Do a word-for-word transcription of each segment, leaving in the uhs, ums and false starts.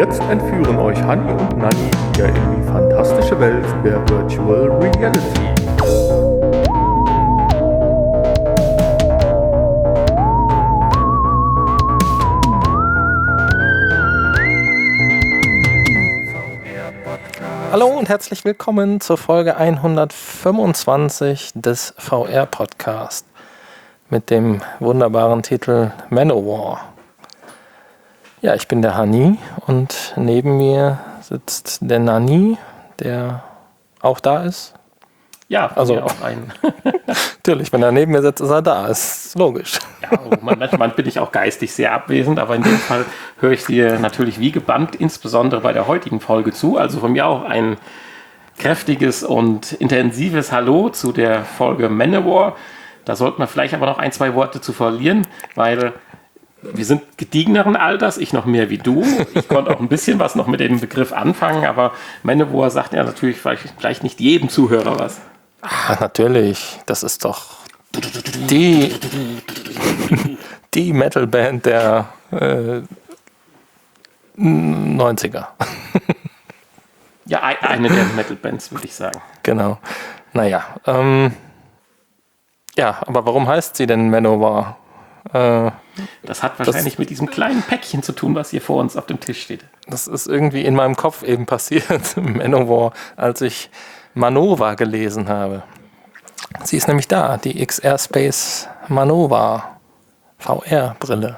jetzt entführen euch Hanni und Nanni wieder in die fantastische Welt der Virtual Reality. Hallo und herzlich willkommen zur Folge hundertfünfundzwanzig des V R-Podcasts mit dem wunderbaren Titel Manowar. Ja, ich bin der Hanni und neben mir sitzt der Nanni, der auch da ist. Ja, also auch ein. Natürlich, wenn er neben mir sitzt, ist er da, ist logisch. Ja, manchmal bin ich auch geistig sehr abwesend, aber in dem Fall höre ich dir natürlich wie gebannt, insbesondere bei der heutigen Folge zu. Also von mir auch ein kräftiges und intensives Hallo zu der Folge Manowar. Da sollten wir vielleicht aber noch ein, zwei Worte zu verlieren, weil wir sind gediegeneren Alters, ich noch mehr wie du. Ich konnte auch ein bisschen was noch mit dem Begriff anfangen, aber Manowar sagt ja natürlich vielleicht, vielleicht nicht jedem Zuhörer was. Ah, natürlich, das ist doch die, die Metalband der äh, neunziger. Ja, eine der Metal-Bands, würde ich sagen. Genau. Naja, ähm, ja, aber warum heißt sie denn Manowar? Äh, das hat wahrscheinlich das, mit diesem kleinen Päckchen zu tun, was hier vor uns auf dem Tisch steht. Das ist irgendwie in meinem Kopf eben passiert, Manowar, als ich Manova gelesen habe. Sie ist nämlich da, die X R Space Manova V R-Brille.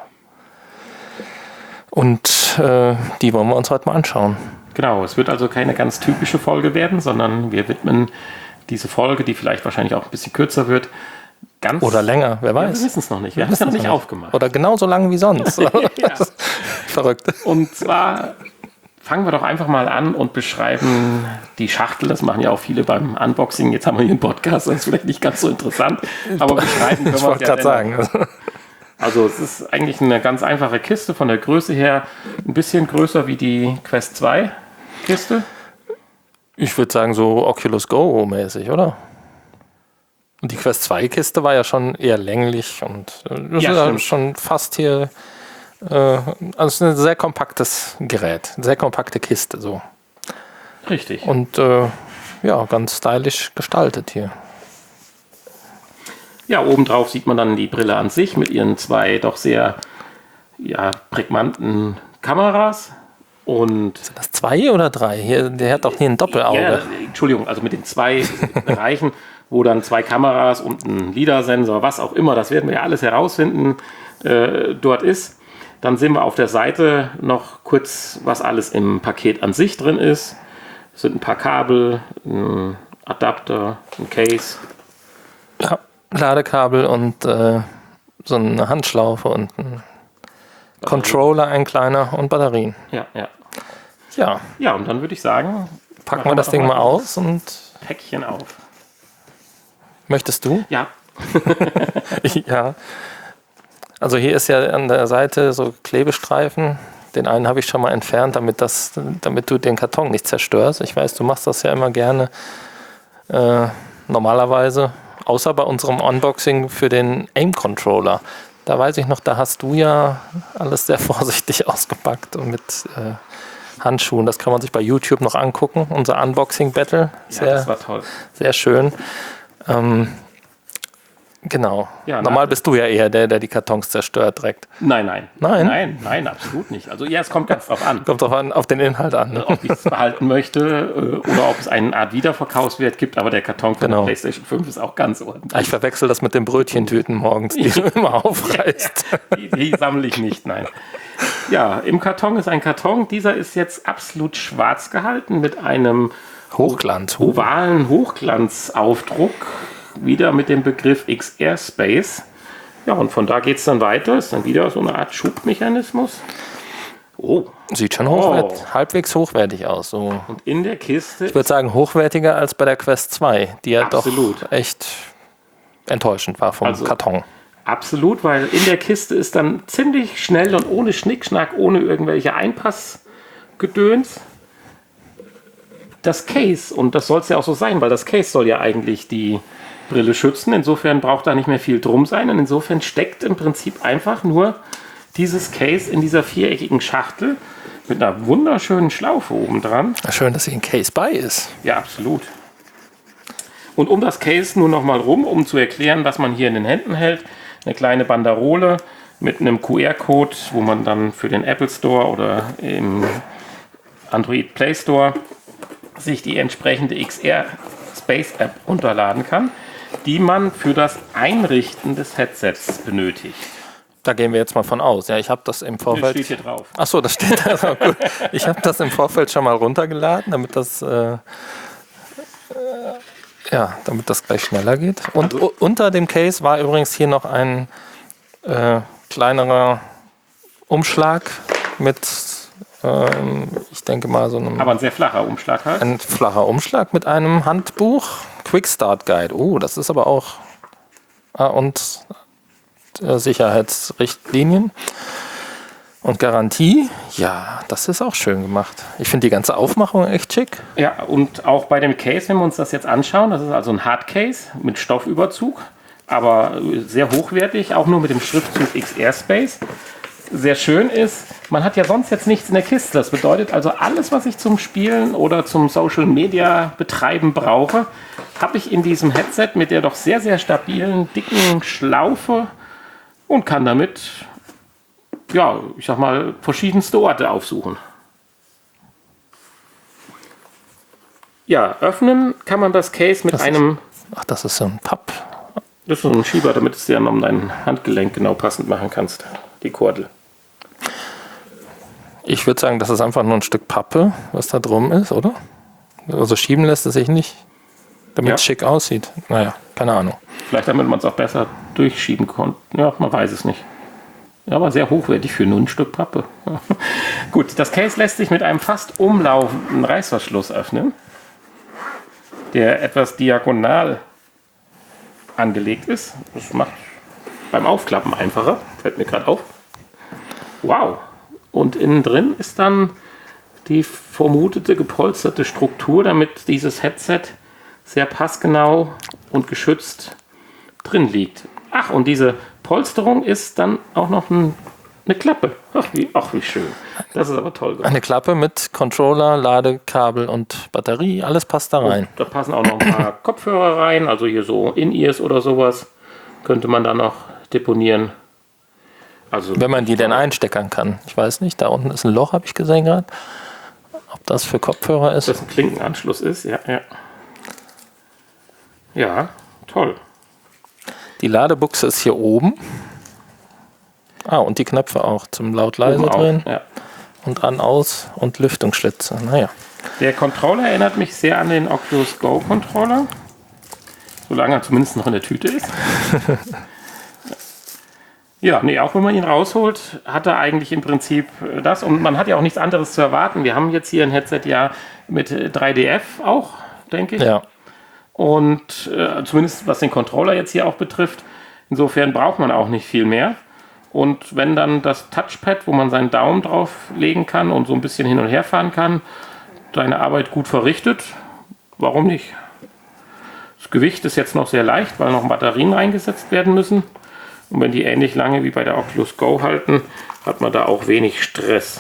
Und äh, die wollen wir uns heute mal anschauen. Genau, es wird also keine ganz typische Folge werden, sondern wir widmen diese Folge, die vielleicht wahrscheinlich auch ein bisschen kürzer wird, ganz... Oder länger, wer weiß. Ja, wir wissen es noch nicht, wir, wir haben es noch nicht aufgemacht. Oder genauso lang wie sonst. Ja. Verrückt. Und zwar fangen wir doch einfach mal an und beschreiben die Schachtel. Das machen ja auch viele beim Unboxing. Jetzt haben wir hier einen Podcast, das ist vielleicht nicht ganz so interessant, aber beschreiben können wir es ja gerade sagen. Also es ist eigentlich eine ganz einfache Kiste, von der Größe her ein bisschen größer wie die Quest zwei Kiste. Ich würde sagen so Oculus Go mäßig, oder? Und die Quest zwei Kiste war ja schon eher länglich und das ja, ist ja schon fast hier, äh, also ein sehr kompaktes Gerät, eine sehr kompakte Kiste so. Richtig. Und äh, ja, ganz stylisch gestaltet hier. Ja, obendrauf sieht man dann die Brille an sich mit ihren zwei doch sehr ja, prägnanten Kameras. Und sind das zwei oder drei? Hier, der hat doch hier ein Doppelauge. Ja, Entschuldigung, also mit den zwei Bereichen, wo dann zwei Kameras und ein LiDAR-Sensor, was auch immer, das werden wir ja alles herausfinden, äh, dort ist. Dann sehen wir auf der Seite noch kurz, was alles im Paket an sich drin ist. Es sind ein paar Kabel, ein Adapter, ein Case. Ja. Ladekabel und äh, so eine Handschlaufe und ein Batterien. Controller, ein kleiner und Batterien. Ja, ja. Ja, ja und dann würde ich sagen, packen wir das Ding mal aus und Päckchen auf. Möchtest du? Ja. Ja. Also hier ist ja an der Seite so Klebestreifen. Den einen habe ich schon mal entfernt, damit, das, damit du den Karton nicht zerstörst. Ich weiß, du machst das ja immer gerne äh, normalerweise. Außer bei unserem Unboxing für den Aim-Controller. Da weiß ich noch, da hast du ja alles sehr vorsichtig ausgepackt und mit äh, Handschuhen. Das kann man sich bei YouTube noch angucken. Unser Unboxing-Battle. Ja, das war toll. Sehr schön. Ähm, genau. Ja, normal bist du ja eher der, der die Kartons zerstört direkt. Nein, nein. Nein? Nein, nein, absolut nicht. Also ja, es kommt ganz drauf an. Kommt drauf an, auf den Inhalt an. Ne? Ob ich es behalten möchte äh, oder ob es eine Art Wiederverkaufswert gibt, aber der Karton von genau. der PlayStation fünf ist auch ganz ordentlich. Ich verwechsel das mit den Brötchentüten morgens, die du immer aufreißt. Ja, die, die sammle ich nicht, nein. Ja, im Karton ist ein Karton. Dieser ist jetzt absolut schwarz gehalten mit einem Hochglanz. ovalen Hochglanzaufdruck. Wieder mit dem Begriff X R Space. Ja, und von da geht es dann weiter. Ist dann wieder so eine Art Schubmechanismus. Oh. Sieht schon hochwert- oh. halbwegs hochwertig aus. So. Und in der Kiste... Ich würde sagen, hochwertiger als bei der Quest zwei, die ja absolut. Doch echt enttäuschend war vom also, Karton. Absolut, weil in der Kiste ist dann ziemlich schnell und ohne Schnickschnack, ohne irgendwelche Einpassgedöns das Case. Und das soll es ja auch so sein, weil das Case soll ja eigentlich die Brille schützen. Insofern braucht da nicht mehr viel drum sein. Und insofern steckt im Prinzip einfach nur dieses Case in dieser viereckigen Schachtel mit einer wunderschönen Schlaufe oben dran. Schön, dass hier ein Case bei ist. Ja, absolut. Und um das Case nur noch mal rum, um zu erklären, was man hier in den Händen hält, eine kleine Banderole mit einem Q R-Code, wo man dann für den Apple Store oder im Android Play Store sich die entsprechende X R Space App runterladen kann, die man für das Einrichten des Headsets benötigt. Da gehen wir jetzt mal von aus. Ja, ich habe das im Das Vorfeld. steht hier drauf. Ach so, das steht da. So, gut. Ich habe das im Vorfeld schon mal runtergeladen, damit das, äh, äh, ja, damit das gleich schneller geht. Und Also, u- unter dem Case war übrigens hier noch ein äh, kleinerer Umschlag mit, ähm, ich denke mal so einem aber ein sehr flacher Umschlag halt. ein flacher Umschlag mit einem Handbuch, Quick Start Guide. Oh, das ist aber auch ah, und äh, Sicherheitsrichtlinien und Garantie. Ja, das ist auch schön gemacht. Ich finde die ganze Aufmachung echt schick. Ja, und auch bei dem Case, wenn wir uns das jetzt anschauen, das ist also ein Hardcase mit Stoffüberzug, aber sehr hochwertig, auch nur mit dem Schriftzug X R Space. Sehr schön ist, man hat ja sonst jetzt nichts in der Kiste. Das bedeutet also, alles, was ich zum Spielen oder zum Social Media betreiben brauche, habe ich in diesem Headset mit der doch sehr, sehr stabilen, dicken Schlaufe und kann damit, ja, ich sag mal, verschiedenste Orte aufsuchen. Ja, öffnen kann man das Case mit Das ist- einem, Ach, das ist so ein Papp. das ist so ein Schieber, damit es dir dann um dein Handgelenk genau passend machen kannst, die Kordel. Ich würde sagen, das ist einfach nur ein Stück Pappe, was da drum ist, oder? Also schieben lässt es sich nicht, damit Ja. es schick aussieht. Naja, keine Ahnung. Vielleicht damit man es auch besser durchschieben konnte. Ja, man weiß es nicht. Ja, aber sehr hochwertig für nur ein Stück Pappe. Gut, das Case lässt sich mit einem fast umlaufenden Reißverschluss öffnen, der etwas diagonal angelegt ist. Das macht beim Aufklappen einfacher. Fällt mir gerade auf. Wow. Und innen drin ist dann die vermutete gepolsterte Struktur, damit dieses Headset sehr passgenau und geschützt drin liegt. Ach, und diese Polsterung ist dann auch noch ein, eine Klappe. Ach wie, ach, wie schön. Das ist aber toll gemacht. Eine Klappe mit Controller, Ladekabel und Batterie, alles passt da rein. Da passen auch noch ein paar Kopfhörer rein, also hier so In-Ears oder sowas könnte man da noch deponieren. Also Wenn man die denn einsteckern kann. Ich weiß nicht, da unten ist ein Loch, habe ich gesehen gerade. Ob das für Kopfhörer ist? das ein Klinkenanschluss ist, ja, ja. Ja, toll. Die Ladebuchse ist hier oben. Ah, und die Knöpfe auch zum laut-leise Oben auch, drehen ja. und an, aus und Lüftungsschlitze. Naja. Der Controller erinnert mich sehr an den Oculus Go Controller. Solange er zumindest noch in der Tüte ist. Ja, nee, auch wenn man ihn rausholt, hat er eigentlich im Prinzip das. Und man hat ja auch nichts anderes zu erwarten. Wir haben jetzt hier ein Headset ja mit drei D F auch, denke ich. Ja. Und äh, zumindest was den Controller jetzt hier auch betrifft. Insofern braucht man auch nicht viel mehr. Und wenn dann das Touchpad, wo man seinen Daumen drauf legen kann und so ein bisschen hin und her fahren kann, seine Arbeit gut verrichtet, warum nicht? Das Gewicht ist jetzt noch sehr leicht, weil noch Batterien reingesetzt werden müssen. Und wenn die ähnlich lange wie bei der Oculus Go halten, hat man da auch wenig Stress.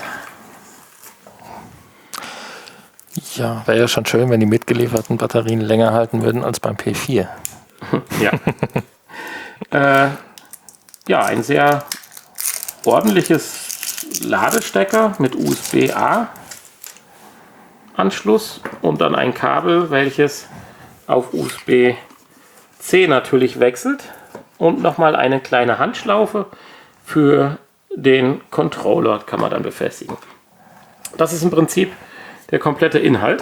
Ja, wäre ja schon schön, wenn die mitgelieferten Batterien länger halten würden als beim P vier. Ja. äh, ja, ein sehr ordentliches Ladestecker mit U S B A Anschluss und dann ein Kabel, welches auf U S B C natürlich wechselt und nochmal eine kleine Handschlaufe für den Controller kann man dann befestigen. Das ist im Prinzip der komplette Inhalt.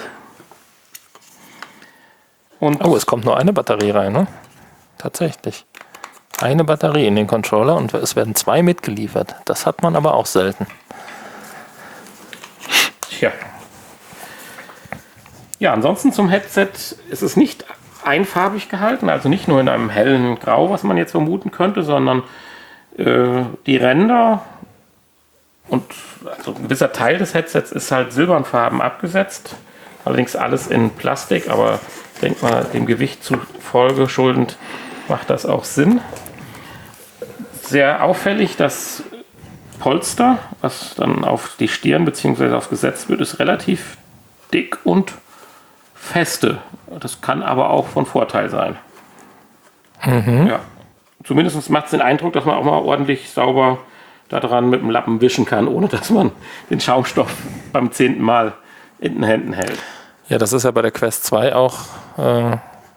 Und Oh, es kommt nur eine Batterie rein, ne? Tatsächlich. Eine Batterie in den Controller und es werden zwei mitgeliefert. Das hat man aber auch selten. Tja. Ja, ansonsten zum Headset ist es nicht einfarbig gehalten, also nicht nur in einem hellen Grau, was man jetzt vermuten könnte, sondern äh, die Ränder und also ein gewisser Teil des Headsets ist halt silbernfarben abgesetzt. Allerdings alles in Plastik, aber ich denke mal, dem Gewicht zufolge schuldend macht das auch Sinn. Sehr auffällig, das Polster, was dann auf die Stirn bzw. aufgesetzt wird, ist relativ dick und feste. Das kann aber auch von Vorteil sein. Mhm. Ja. Zumindest macht es den Eindruck, dass man auch mal ordentlich sauber daran mit dem Lappen wischen kann, ohne dass man den Schaumstoff beim zehnten Mal in den Händen hält. Ja, das ist ja bei der Quest zwei auch, äh,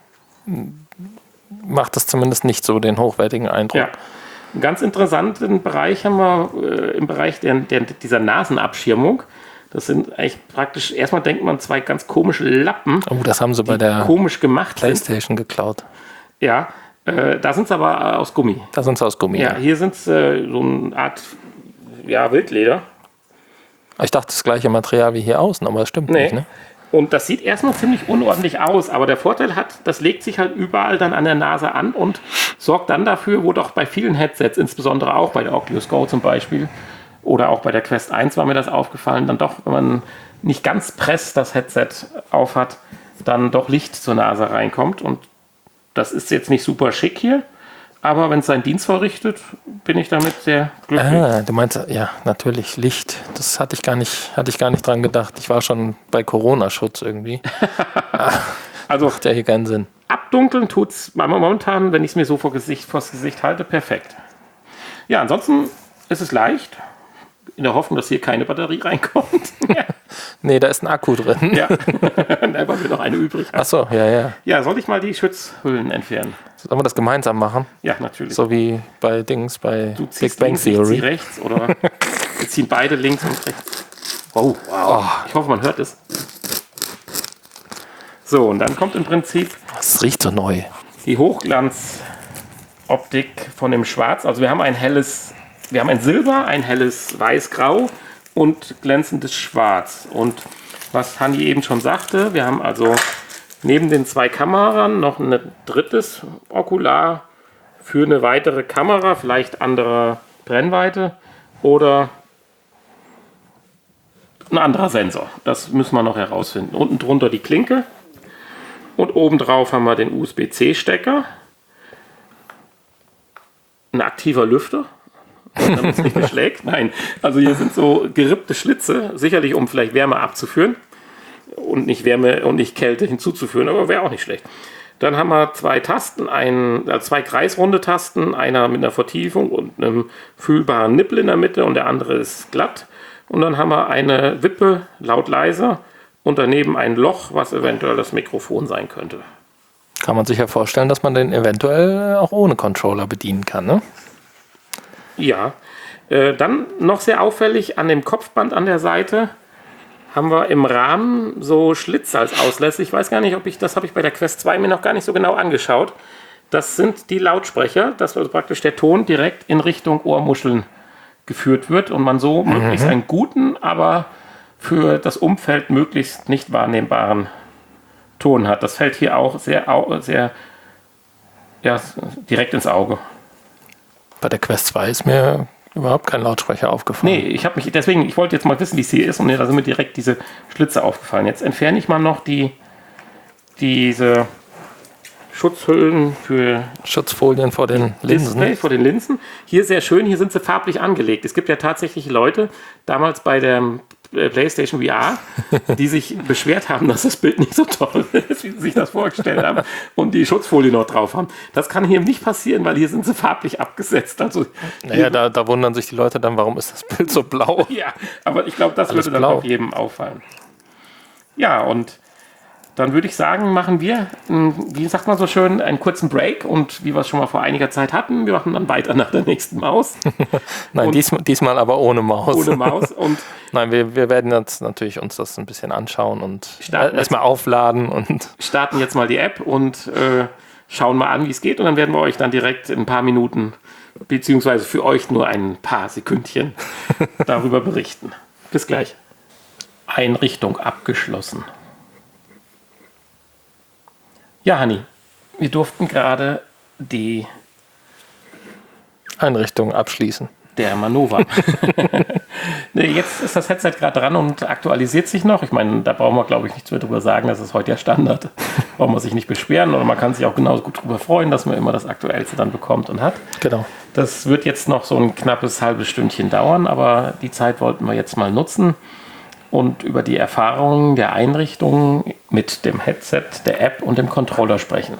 macht das zumindest nicht so den hochwertigen Eindruck. Ja. Einen ganz interessanten Bereich haben wir äh, im Bereich der, der, dieser Nasenabschirmung. Das sind eigentlich praktisch, erstmal denkt man, zwei ganz komische Lappen. Oh, das haben sie bei der komisch gemacht PlayStation sind. geklaut. Ja, äh, da sind sie aber aus Gummi. Da sind sie aus Gummi. Ja, ja. Hier sind es äh, so eine Art ja, Wildleder. Ich dachte, das gleiche Material wie hier außen, aber das stimmt nee. nicht, ne? Und das sieht erstmal ziemlich unordentlich aus, aber der Vorteil hat, das legt sich halt überall dann an der Nase an und sorgt dann dafür, wo doch bei vielen Headsets, insbesondere auch bei der Oculus Go zum Beispiel oder auch bei der Quest eins war mir das aufgefallen, dann doch, wenn man nicht ganz press das Headset auf hat, dann doch Licht zur Nase reinkommt. Und das ist jetzt nicht super schick hier, aber wenn es seinen Dienst verrichtet, bin ich damit sehr glücklich. Ah, du meinst, ja, natürlich Licht. Das hatte ich gar nicht, hatte ich gar nicht dran gedacht. Ich war schon bei Corona-Schutz irgendwie. Also macht ja hier keinen Sinn. Abdunkeln tut es momentan, wenn ich es mir so vor Gesicht, vors Gesicht halte, perfekt. Ja, ansonsten ist es leicht. In der Hoffnung, dass hier keine Batterie reinkommt. Nee, da ist ein Akku drin. Ja, da war mir noch eine übrig. Ach so, ja, ja. Ja, soll ich mal die Schutzhüllen entfernen? Sollen wir das gemeinsam machen? Ja, natürlich. So wie bei Dings, bei Du Big Bang links, Theory. Ich zieh rechts oder wir ziehen beide links und rechts. Oh, wow. Oh. Ich hoffe, man hört es. So, und dann kommt im Prinzip... Das riecht so neu. Die Hochglanzoptik von dem Schwarz. Also wir haben ein helles... Wir haben ein Silber, ein helles Weiß-Grau und glänzendes Schwarz. Und was Hanni eben schon sagte, wir haben also neben den zwei Kameran noch ein drittes Okular für eine weitere Kamera, vielleicht anderer Brennweite oder ein anderer Sensor. Das müssen wir noch herausfinden. Unten drunter die Klinke und obendrauf haben wir den U S B C Stecker, ein aktiver Lüfter, damit es nicht beschlägt. Nein, also hier sind so gerippte Schlitze, sicherlich um vielleicht Wärme abzuführen und nicht Wärme und nicht Kälte hinzuzuführen, aber wäre auch nicht schlecht. Dann haben wir zwei Tasten, ein, also zwei kreisrunde Tasten, einer mit einer Vertiefung und einem fühlbaren Nippel in der Mitte und der andere ist glatt. Und dann haben wir eine Wippe, laut leise, und daneben ein Loch, was eventuell das Mikrofon sein könnte. Kann man sich ja vorstellen, dass man den eventuell auch ohne Controller bedienen kann, ne? Ja, äh, dann noch sehr auffällig an dem Kopfband an der Seite haben wir im Rahmen so Schlitze als Auslässe. Ich weiß gar nicht, ob ich, das habe ich bei der Quest zwei mir noch gar nicht so genau angeschaut. Das sind die Lautsprecher, dass also praktisch der Ton direkt in Richtung Ohrmuscheln geführt wird und man so mhm. möglichst einen guten, aber für das Umfeld möglichst nicht wahrnehmbaren Ton hat. Das fällt hier auch sehr, sehr ja, direkt ins Auge. Bei der Quest zwei ist mir überhaupt kein Lautsprecher aufgefallen. Nee, ich habe mich deswegen, ich wollte jetzt mal wissen, wie es hier ist und da sind mir direkt diese Schlitze aufgefallen. Jetzt entferne ich mal noch die diese Schutzhüllen für Schutzfolien vor den Linsen. Display, vor den Linsen. Hier sehr schön, hier sind sie farblich angelegt. Es gibt ja tatsächlich Leute, damals bei der PlayStation V R, die sich beschwert haben, dass das Bild nicht so toll ist, wie sie sich das vorgestellt haben und die Schutzfolie noch drauf haben. Das kann hier nicht passieren, weil hier sind sie farblich abgesetzt. Also naja, da, da wundern sich die Leute dann, warum ist das Bild so blau? Ja, aber ich glaube, das Alles würde dann blau. auch jedem auffallen. Ja, und dann würde ich sagen, machen wir, wie sagt man so schön, einen kurzen Break und wie wir es schon mal vor einiger Zeit hatten, wir machen dann weiter nach der nächsten Maus. Nein, diesmal, diesmal aber ohne Maus. Ohne Maus. Und Nein, wir, wir werden jetzt natürlich uns das ein bisschen anschauen und Starten erstmal aufladen und starten jetzt mal die App und äh, schauen mal an, wie es geht. Und dann werden wir euch dann direkt in ein paar Minuten, beziehungsweise für euch nur ein paar Sekündchen darüber berichten. Bis gleich. Einrichtung abgeschlossen. Ja, Hanni, wir durften gerade die Einrichtung abschließen. der Manova. nee, Nee, jetzt ist das Headset gerade dran und aktualisiert sich noch. Ich meine, da brauchen wir, glaube ich, nichts mehr drüber sagen. Das ist heute ja Standard. Braucht man sich nicht beschweren oder man kann sich auch genauso gut drüber freuen, dass man immer das Aktuellste dann bekommt und hat. Genau. Das wird jetzt noch so ein knappes halbes Stündchen dauern, aber die Zeit wollten wir jetzt mal nutzen und über die Erfahrungen der Einrichtung mit dem Headset, der App und dem Controller sprechen.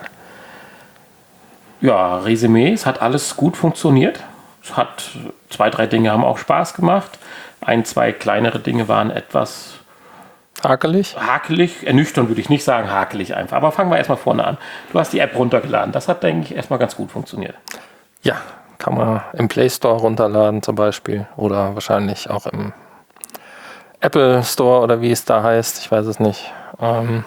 Ja, Resümee, es hat alles gut funktioniert. Es hat zwei, drei Dinge haben auch Spaß gemacht. Ein, zwei kleinere Dinge waren etwas Hakelig? hakelig. Ernüchternd würde ich nicht sagen, hakelig einfach. Aber fangen wir erstmal vorne an. Du hast die App runtergeladen. Das hat, denke ich, erstmal ganz gut funktioniert. Ja, kann man im Play Store runterladen zum Beispiel. Oder wahrscheinlich auch im Apple Store oder wie es da heißt. Ich weiß es nicht. Ähm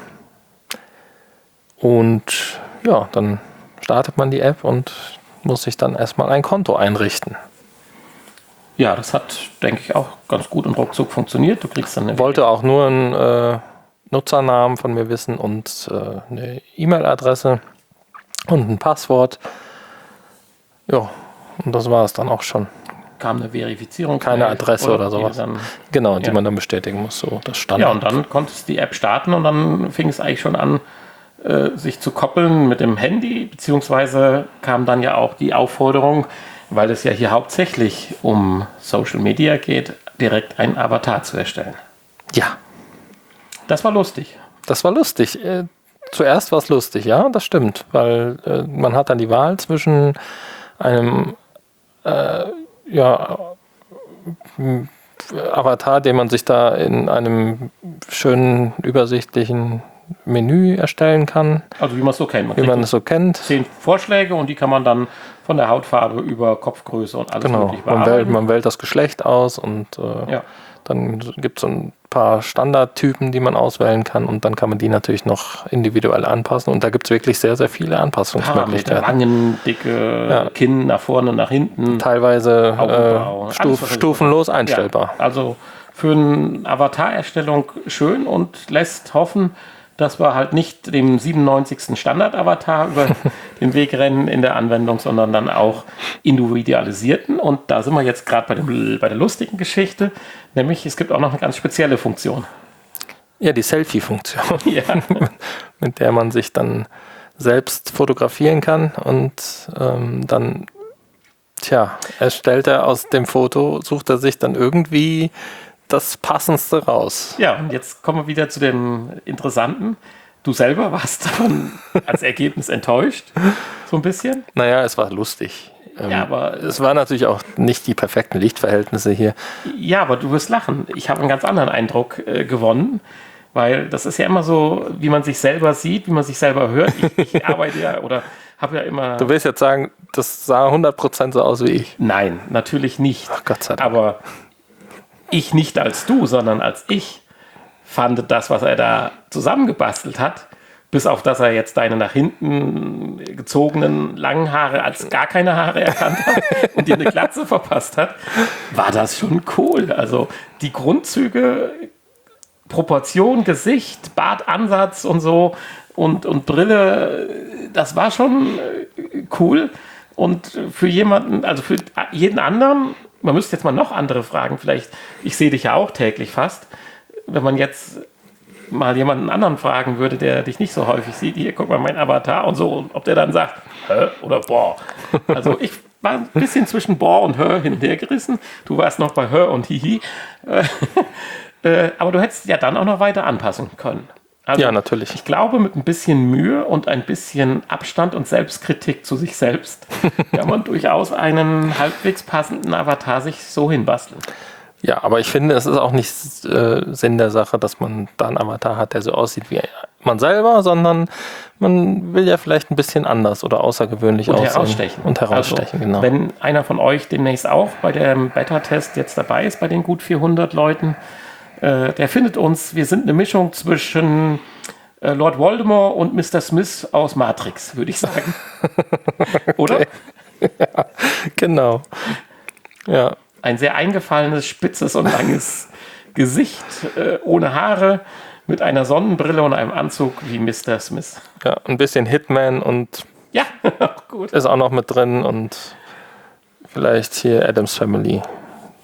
und ja, dann startet man die App und muss sich dann erstmal ein Konto einrichten. Ja, das hat, denke ich, auch ganz gut und ruckzuck funktioniert. Du kriegst dann eine Wollte auch nur einen äh, Nutzernamen von mir wissen und äh, eine E-Mail-Adresse und ein Passwort. Ja, und das war es dann auch schon. kam eine Verifizierung. Keine Adresse oder, oder sowas. Dann, genau, die ja. man dann bestätigen muss. So, das Standard. Ja, und dann konntest du die App starten und dann fing es eigentlich schon an, äh, sich zu koppeln mit dem Handy, beziehungsweise kam dann ja auch die Aufforderung, weil es ja hier hauptsächlich um Social Media geht, direkt einen Avatar zu erstellen. Ja. Das war lustig. Das war lustig. Äh, zuerst war es lustig, ja, das stimmt, weil äh, man hat dann die Wahl zwischen einem äh, ja, Avatar, den man sich da in einem schönen, übersichtlichen Menü erstellen kann. Also wie man es so kennt. Man wie man es so kennt. Zehn Vorschläge und die kann man dann von der Hautfarbe über Kopfgröße und alles genau. mögliche Man bearbeiten. wählt, man wählt das Geschlecht aus und äh, ja. Dann gibt es so ein paar Standardtypen, die man auswählen kann und dann kann man die natürlich noch individuell anpassen und da gibt es wirklich sehr, sehr viele Anpassungsmöglichkeiten. Wangen, dicke ja. Kinn nach vorne, nach hinten. Teilweise äh, stuf, alles, stufenlos einstellbar. Ja, also für eine Avatar-Erstellung schön und lässt hoffen, dass wir halt nicht dem siebenundneunzigsten Standard-Avatar über den Weg rennen in der Anwendung, sondern dann auch individualisierten. Und da sind wir jetzt gerade bei, bei der lustigen Geschichte, nämlich es gibt auch noch eine ganz spezielle Funktion. Ja, die Selfie-Funktion, ja. mit der man sich dann selbst fotografieren kann und ähm, dann, tja, erstellt er aus dem Foto, sucht er sich dann irgendwie das Passendste raus. Ja, und jetzt kommen wir wieder zu dem Interessanten. Du selber warst davon als Ergebnis enttäuscht, so ein bisschen? Naja, es war lustig. Ähm, ja, aber es waren natürlich auch nicht die perfekten Lichtverhältnisse hier. Ja, aber du wirst lachen. Ich habe einen ganz anderen Eindruck äh, gewonnen, weil das ist ja immer so, wie man sich selber sieht, wie man sich selber hört. Ich, ich arbeite ja oder habe ja immer... Du willst jetzt sagen, das sah hundert Prozent so aus wie ich? Nein, natürlich nicht. Ach Gott sei Dank. Aber ich nicht als du, sondern als ich fand das, was er da zusammengebastelt hat, bis auf dass er jetzt deine nach hinten gezogenen langen Haare als gar keine Haare erkannt hat und dir eine Glatze verpasst hat, war das schon cool. Also die Grundzüge, Proportion, Gesicht, Bartansatz und so und, und Brille, das war schon cool. Und für jemanden, also für jeden anderen, man müsste jetzt mal noch andere fragen, vielleicht, ich sehe dich ja auch täglich fast, wenn man jetzt mal jemanden anderen fragen würde, der dich nicht so häufig sieht, hier, guck mal, mein Avatar und so, und ob der dann sagt, hä oder boah. Also ich war ein bisschen zwischen boah und hä hin und her gerissen, du warst noch bei hä und hihi, äh, aber du hättest ja dann auch noch weiter anpassen können. Also, ja, natürlich. Ich glaube, mit ein bisschen Mühe und ein bisschen Abstand und Selbstkritik zu sich selbst kann man durchaus einen halbwegs passenden Avatar sich so hinbasteln. Ja, aber ich finde, es ist auch nicht äh, Sinn der Sache, dass man da einen Avatar hat, der so aussieht wie man selber, sondern man will ja vielleicht ein bisschen anders oder außergewöhnlich und aussehen. Herausstechen. Und herausstechen, also, genau. Wenn einer von euch demnächst auch bei dem Beta-Test jetzt dabei ist, bei den gut vierhundert Leuten, äh, der findet uns, wir sind eine Mischung zwischen äh, Lord Voldemort und Mister Smith aus Matrix, würde ich sagen. Oder? Ja, genau. Ja. Ein sehr eingefallenes, spitzes und langes Gesicht, äh, ohne Haare, mit einer Sonnenbrille und einem Anzug wie Mister Smith. Ja, ein bisschen Hitman und ja, gut. Ist auch noch mit drin und vielleicht hier Addams Family.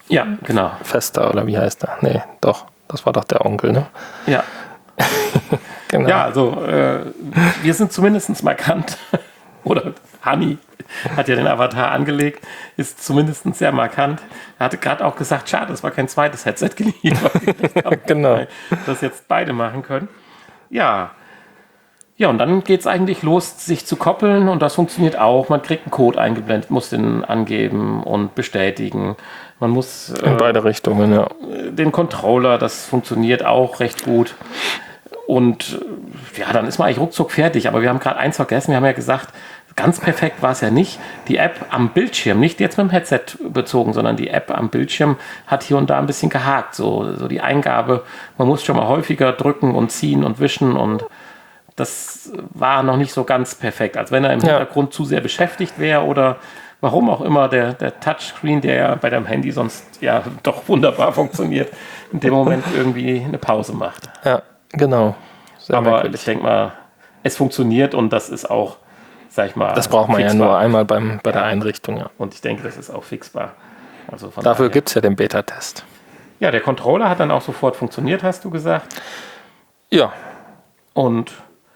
Ja, genau. Fester, oder wie heißt er? Nee, doch, das war doch der Onkel, ne? Ja. Genau. Ja, also äh, wir sind zumindest markant. Oder Hani hat ja den Avatar angelegt, ist zumindest sehr markant. Er hatte gerade auch gesagt, schade, es war kein zweites Headset geliefert. Genau. Das jetzt beide machen können. Ja. Ja, und dann geht es eigentlich los, sich zu koppeln und das funktioniert auch. Man kriegt einen Code eingeblendet, muss den angeben und bestätigen. Man muss in äh, beide Richtungen, ja. Den Controller, das funktioniert auch recht gut. Und ja, dann ist man eigentlich ruckzuck fertig. Aber wir haben gerade eins vergessen, wir haben ja gesagt, ganz perfekt war es ja nicht. Die App am Bildschirm, nicht jetzt mit dem Headset bezogen, sondern die App am Bildschirm hat hier und da ein bisschen gehakt. So, so die Eingabe, man muss schon mal häufiger drücken und ziehen und wischen und das war noch nicht so ganz perfekt, als wenn er im ja. Hintergrund zu sehr beschäftigt wäre oder warum auch immer der, der Touchscreen, der ja bei deinem Handy sonst ja doch wunderbar funktioniert, in dem Moment irgendwie eine Pause macht. Ja, genau. Sehr Aber merkwürdig. Ich denke mal, es funktioniert und das ist auch, sag ich mal, das braucht man fixbar. Ja nur einmal beim, bei ja. der Einrichtung. Ja. Und ich denke, das ist auch fixbar. Also von Dafür gibt es ja den Beta-Test. Ja, der Controller hat dann auch sofort funktioniert, hast du gesagt. Ja. Und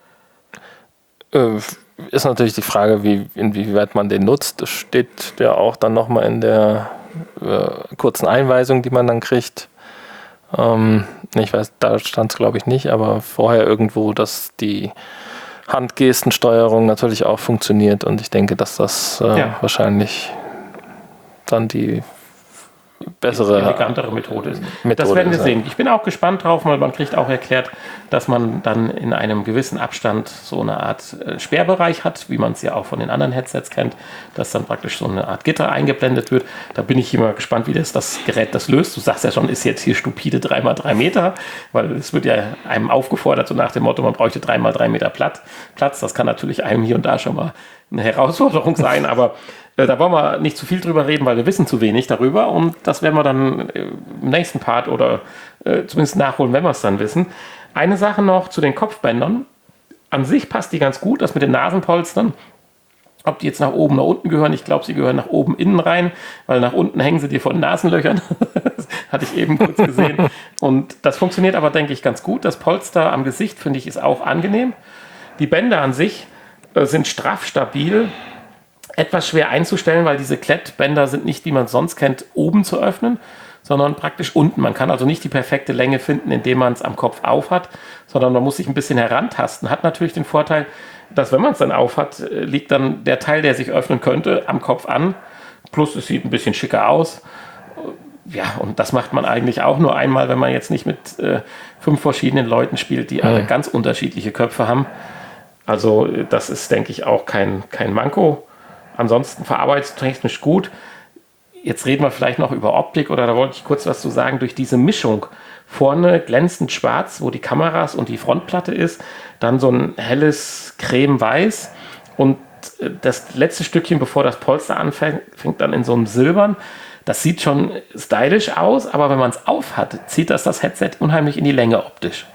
ist natürlich die Frage, wie, inwieweit man den nutzt. Das steht ja auch dann nochmal in der äh, kurzen Einweisung, die man dann kriegt. Ähm, ich weiß, da stand es glaube ich nicht, aber vorher irgendwo, dass die Handgestensteuerung natürlich auch funktioniert und ich denke, dass das äh, ja. wahrscheinlich dann die bessere, elegantere Methode ist. Methode das werden wir ist, sehen. Ich bin auch gespannt drauf, weil man kriegt auch erklärt, dass man dann in einem gewissen Abstand so eine Art äh, Sperrbereich hat, wie man es ja auch von den anderen Headsets kennt, dass dann praktisch so eine Art Gitter eingeblendet wird. Da bin ich immer gespannt, wie das, das Gerät das löst. Du sagst ja schon, ist jetzt hier stupide drei mal drei Meter, weil es wird ja einem aufgefordert, so nach dem Motto, man bräuchte drei mal drei Meter Platz. Das kann natürlich einem hier und da schon mal eine Herausforderung sein, aber äh, da wollen wir nicht zu viel drüber reden, weil wir wissen zu wenig darüber und das werden wir dann äh, im nächsten Part oder äh, zumindest nachholen, wenn wir es dann wissen. Eine Sache noch zu den Kopfbändern. An sich passt die ganz gut, das mit den Nasenpolstern. Ob die jetzt nach oben, nach unten gehören, ich glaube, sie gehören nach oben innen rein, weil nach unten hängen sie dir von den Nasenlöchern. Das hatte ich eben kurz gesehen. Und das funktioniert aber, denke ich, ganz gut. Das Polster am Gesicht, finde ich, ist auch angenehm. Die Bänder an sich äh, sind straff, stabil, etwas schwer einzustellen, weil diese Klettbänder sind nicht, wie man es sonst kennt, oben zu öffnen, sondern praktisch unten. Man kann also nicht die perfekte Länge finden, indem man es am Kopf auf hat, sondern man muss sich ein bisschen herantasten. Hat natürlich den Vorteil, dass wenn man es dann auf hat, liegt dann der Teil, der sich öffnen könnte, am Kopf an. Plus es sieht ein bisschen schicker aus. Ja, und das macht man eigentlich auch nur einmal, wenn man jetzt nicht mit äh, fünf verschiedenen Leuten spielt, die alle ganz unterschiedliche Köpfe haben. Also das ist, denke ich, auch kein, kein Manko. Ansonsten verarbeitungstechnisch gut. Jetzt reden wir vielleicht noch über Optik oder da wollte ich kurz was zu sagen. Durch diese Mischung vorne glänzend schwarz, wo die Kameras und die Frontplatte ist, dann so ein helles Creme-Weiß und das letzte Stückchen, bevor das Polster anfängt, fängt dann in so einem Silbern. Das sieht schon stylisch aus, aber wenn man es aufhat, zieht das das Headset unheimlich in die Länge optisch.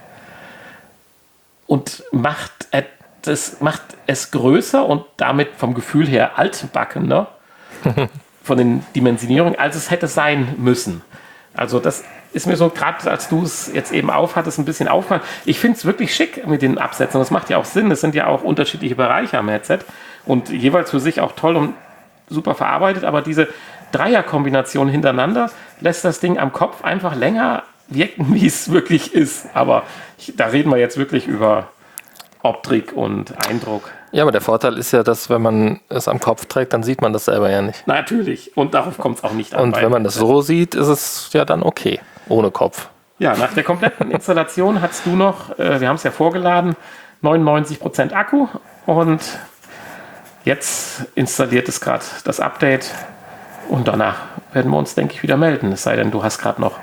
Und macht es, macht es größer und damit vom Gefühl her altbackener von den Dimensionierungen, als es hätte sein müssen. Also das ist mir so, gerade als du es jetzt eben aufhattest, ein bisschen aufgefallen. Ich finde es wirklich schick mit den Absätzen. Das macht ja auch Sinn. Es sind ja auch unterschiedliche Bereiche am Headset und jeweils für sich auch toll und super verarbeitet. Aber diese Dreierkombination hintereinander lässt das Ding am Kopf einfach länger wirken, wie es wirklich ist. Aber ich, da reden wir jetzt wirklich über Optik und Eindruck. Ja, aber der Vorteil ist ja, dass wenn man es am Kopf trägt, dann sieht man das selber ja nicht. Natürlich. Und darauf kommt es auch nicht an. Und wenn man das so sieht, ist es ja dann okay. Ohne Kopf. Ja, nach der kompletten Installation hast du noch, äh, wir haben es ja vorgeladen, neunundneunzig Prozent Akku und jetzt installiert es gerade das Update und danach werden wir uns, denke ich, wieder melden. Es sei denn, du hast gerade noch,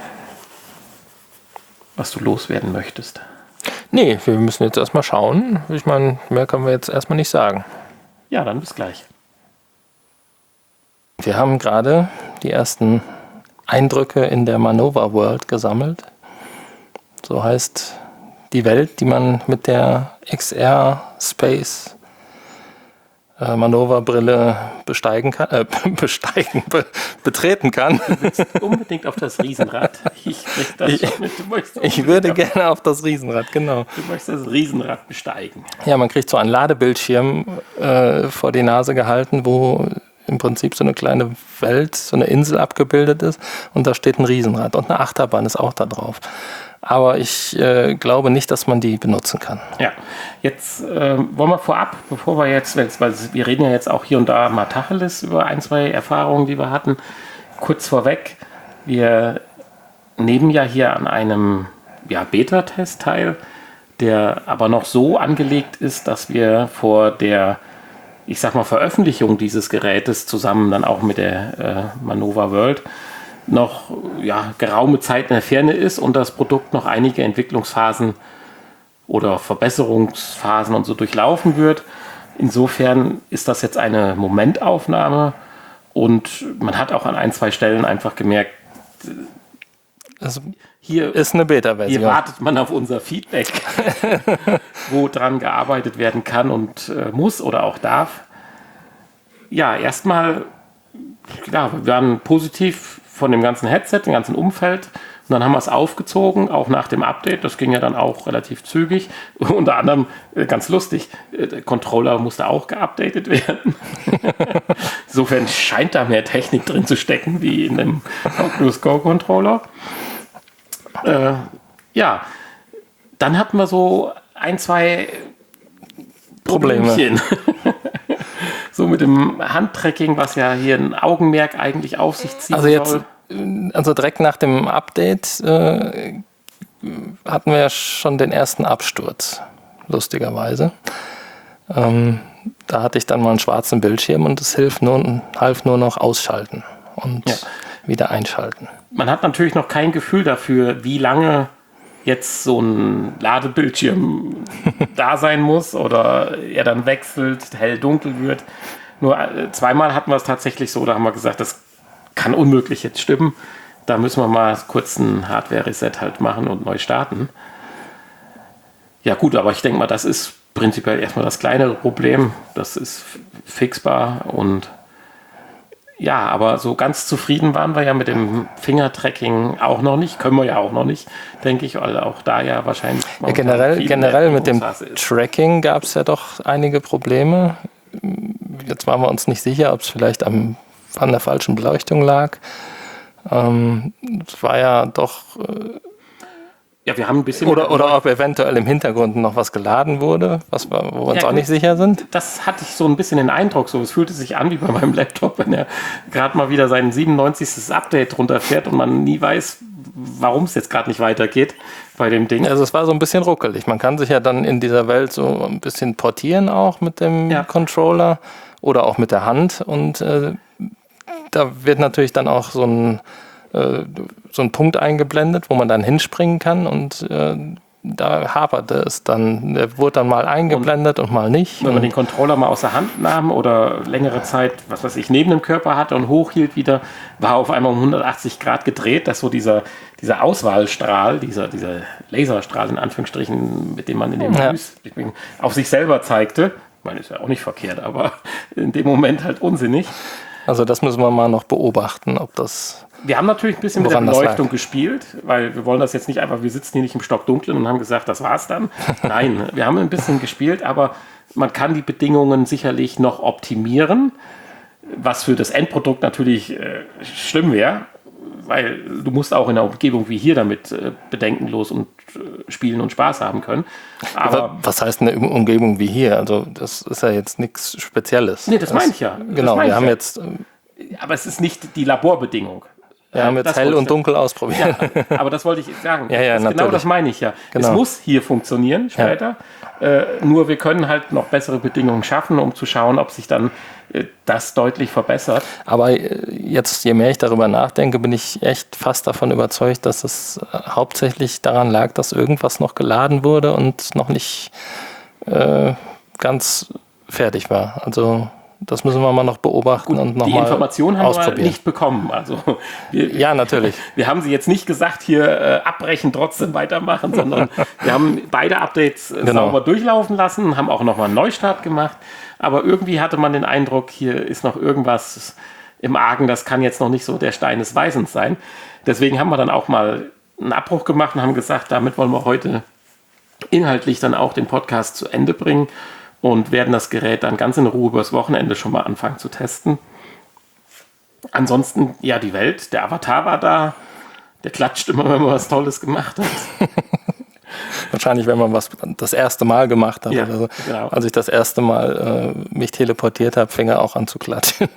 was du loswerden möchtest. Nee, wir müssen jetzt erstmal schauen. Ich meine, mehr können wir jetzt erstmal nicht sagen. Ja, dann bis gleich. Wir haben gerade die ersten Eindrücke in der Manova World gesammelt. So heißt die Welt, die man mit der X R Space äh, Manöverbrille besteigen kann, äh, besteigen, be, betreten kann. Du willst unbedingt auf das Riesenrad. Ich, das ich, schon mit. Du möchtest ich würde gerne auf das Riesenrad, genau. Du möchtest das Riesenrad besteigen. Ja, man kriegt so einen Ladebildschirm äh, vor die Nase gehalten, wo im Prinzip so eine kleine Welt, so eine Insel abgebildet ist und da steht ein Riesenrad und eine Achterbahn ist auch da drauf. Aber ich äh, glaube nicht, dass man die benutzen kann. Ja, jetzt äh, wollen wir vorab, bevor wir jetzt, weil wir reden ja jetzt auch hier und da mal Tacheles über ein, zwei Erfahrungen, die wir hatten, kurz vorweg, wir nehmen ja hier an einem ja, Beta-Test teil, der aber noch so angelegt ist, dass wir vor der, ich sag mal, Veröffentlichung dieses Gerätes zusammen dann auch mit der äh, Manova World noch ja, geraume Zeit in der Ferne ist und das Produkt noch einige Entwicklungsphasen oder Verbesserungsphasen und so durchlaufen wird. Insofern ist das jetzt eine Momentaufnahme und man hat auch an ein, zwei Stellen einfach gemerkt, Das hier ist eine Beta-Version. Hier wartet man auf unser Feedback, wo dran gearbeitet werden kann und äh, muss oder auch darf. Ja, erstmal, ja, wir waren positiv von dem ganzen Headset, dem ganzen Umfeld. Und dann haben wir es aufgezogen, auch nach dem Update. Das ging ja dann auch relativ zügig. Unter anderem, äh, ganz lustig, äh, der Controller musste auch geupdatet werden. Insofern scheint da mehr Technik drin zu stecken, wie in dem Oculus Go Controller. Äh, ja, dann hatten wir so ein, zwei Probleme. Problemchen. So mit dem Handtracking, was ja hier ein Augenmerk eigentlich auf sich ziehen Also jetzt, soll. also direkt nach dem Update äh, hatten wir ja schon den ersten Absturz, lustigerweise. Ähm, da hatte ich dann mal einen schwarzen Bildschirm und es hilft nur, half nur noch ausschalten und Ja. wieder einschalten. Man hat natürlich noch kein Gefühl dafür, wie lange jetzt so ein Ladebildschirm da sein muss oder er dann wechselt, hell-dunkel wird. Nur äh, zweimal hatten wir es tatsächlich so, da haben wir gesagt, das kann unmöglich jetzt stimmen. Da müssen wir mal kurz ein Hardware-Reset halt machen und neu starten. Ja gut, aber ich denke mal, das ist prinzipiell erstmal das kleinere Problem. Das ist f- fixbar und ja, aber so ganz zufrieden waren wir ja mit dem Fingertracking auch noch nicht. Können wir ja auch noch nicht, denke ich, weil auch da ja wahrscheinlich... Ja, generell generell mit dem Entwicklungsphase ist. Tracking gab es ja doch einige Probleme. Jetzt waren wir uns nicht sicher, ob es vielleicht am, an der falschen Beleuchtung lag. Ähm, es war ja doch... Äh, Ja, wir haben ein bisschen... Oder, oder ob eventuell im Hintergrund noch was geladen wurde, was wir, wo wir uns Ja, auch nicht sicher sind. Das hatte ich so ein bisschen den Eindruck, so es fühlte sich an wie bei meinem Laptop, wenn er gerade mal wieder sein siebenundneunzigsten Update runterfährt und man nie weiß, warum es jetzt gerade nicht weitergeht bei dem Ding. Also es war so ein bisschen ruckelig. Man kann sich ja dann in dieser Welt so ein bisschen portieren auch mit dem Ja. Controller oder auch mit der Hand und äh, da wird natürlich dann auch so ein äh, so ein Punkt eingeblendet, wo man dann hinspringen kann und äh, da haperte es dann. Der wurde dann mal eingeblendet und, und mal nicht. Wenn man den Controller mal aus der Hand nahm oder längere Zeit, was weiß ich, neben dem Körper hatte und hochhielt wieder, war auf einmal um hundertachtzig Grad gedreht, dass so dieser, dieser Auswahlstrahl, dieser, dieser Laserstrahl in Anführungsstrichen, mit dem man in dem Ja. Menüs auf sich selber zeigte, ich meine, ist ja auch nicht verkehrt, aber in dem Moment halt unsinnig. Also das müssen wir mal noch beobachten, ob das... Wir haben natürlich ein bisschen mit der Woran das Beleuchtung lag. gespielt, weil wir wollen das jetzt nicht einfach, wir sitzen hier nicht im Stockdunklen und haben gesagt, das war's dann. Nein, wir haben ein bisschen gespielt, aber man kann die Bedingungen sicherlich noch optimieren, was für das Endprodukt natürlich äh, schlimm wäre, weil du musst auch in einer Umgebung wie hier damit äh, bedenkenlos und äh, spielen und Spaß haben können. Aber Was heißt eine Um- Umgebung wie hier? Also das ist ja jetzt nichts Spezielles. Nee, das meine ich ja. Das Genau, meine wir ich haben ja. jetzt, aber es ist nicht die Laborbedingung. wir haben Äh, jetzt das hell wollte und ich- dunkel ausprobiert. Ja, aber das wollte ich sagen. Ja, ja, das, genau natürlich. das meine ich ja. Genau. Es muss hier funktionieren später. Äh, nur wir können halt noch bessere Bedingungen schaffen, um zu schauen, ob sich dann äh, das deutlich verbessert. Aber äh, jetzt, je mehr ich darüber nachdenke, bin ich echt fast davon überzeugt, dass es äh, hauptsächlich daran lag, dass irgendwas noch geladen wurde und noch nicht äh, ganz fertig war. Also Das müssen wir mal noch beobachten Gut, und noch die mal Information haben ausprobieren. wir nicht bekommen. Also wir, Ja, natürlich. wir haben sie jetzt nicht gesagt, hier äh, abbrechen, trotzdem weitermachen, sondern wir haben beide Updates äh, Genau. sauber durchlaufen lassen, haben auch nochmal einen Neustart gemacht. Aber irgendwie hatte man den Eindruck, hier ist noch irgendwas im Argen, das kann jetzt noch nicht so der Stein des Weisens sein. Deswegen haben wir dann auch mal einen Abbruch gemacht und haben gesagt, damit wollen wir heute inhaltlich dann auch den Podcast zu Ende bringen und werden das Gerät dann ganz in Ruhe übers Wochenende schon mal anfangen zu testen. Ansonsten, ja, die Welt, der Avatar war da, der klatscht immer, wenn man was Tolles gemacht hat. Wahrscheinlich, wenn man was das erste Mal gemacht hat. Ja, oder so. genau. Als ich das erste Mal äh, mich teleportiert habe, fing er auch an zu klatschen.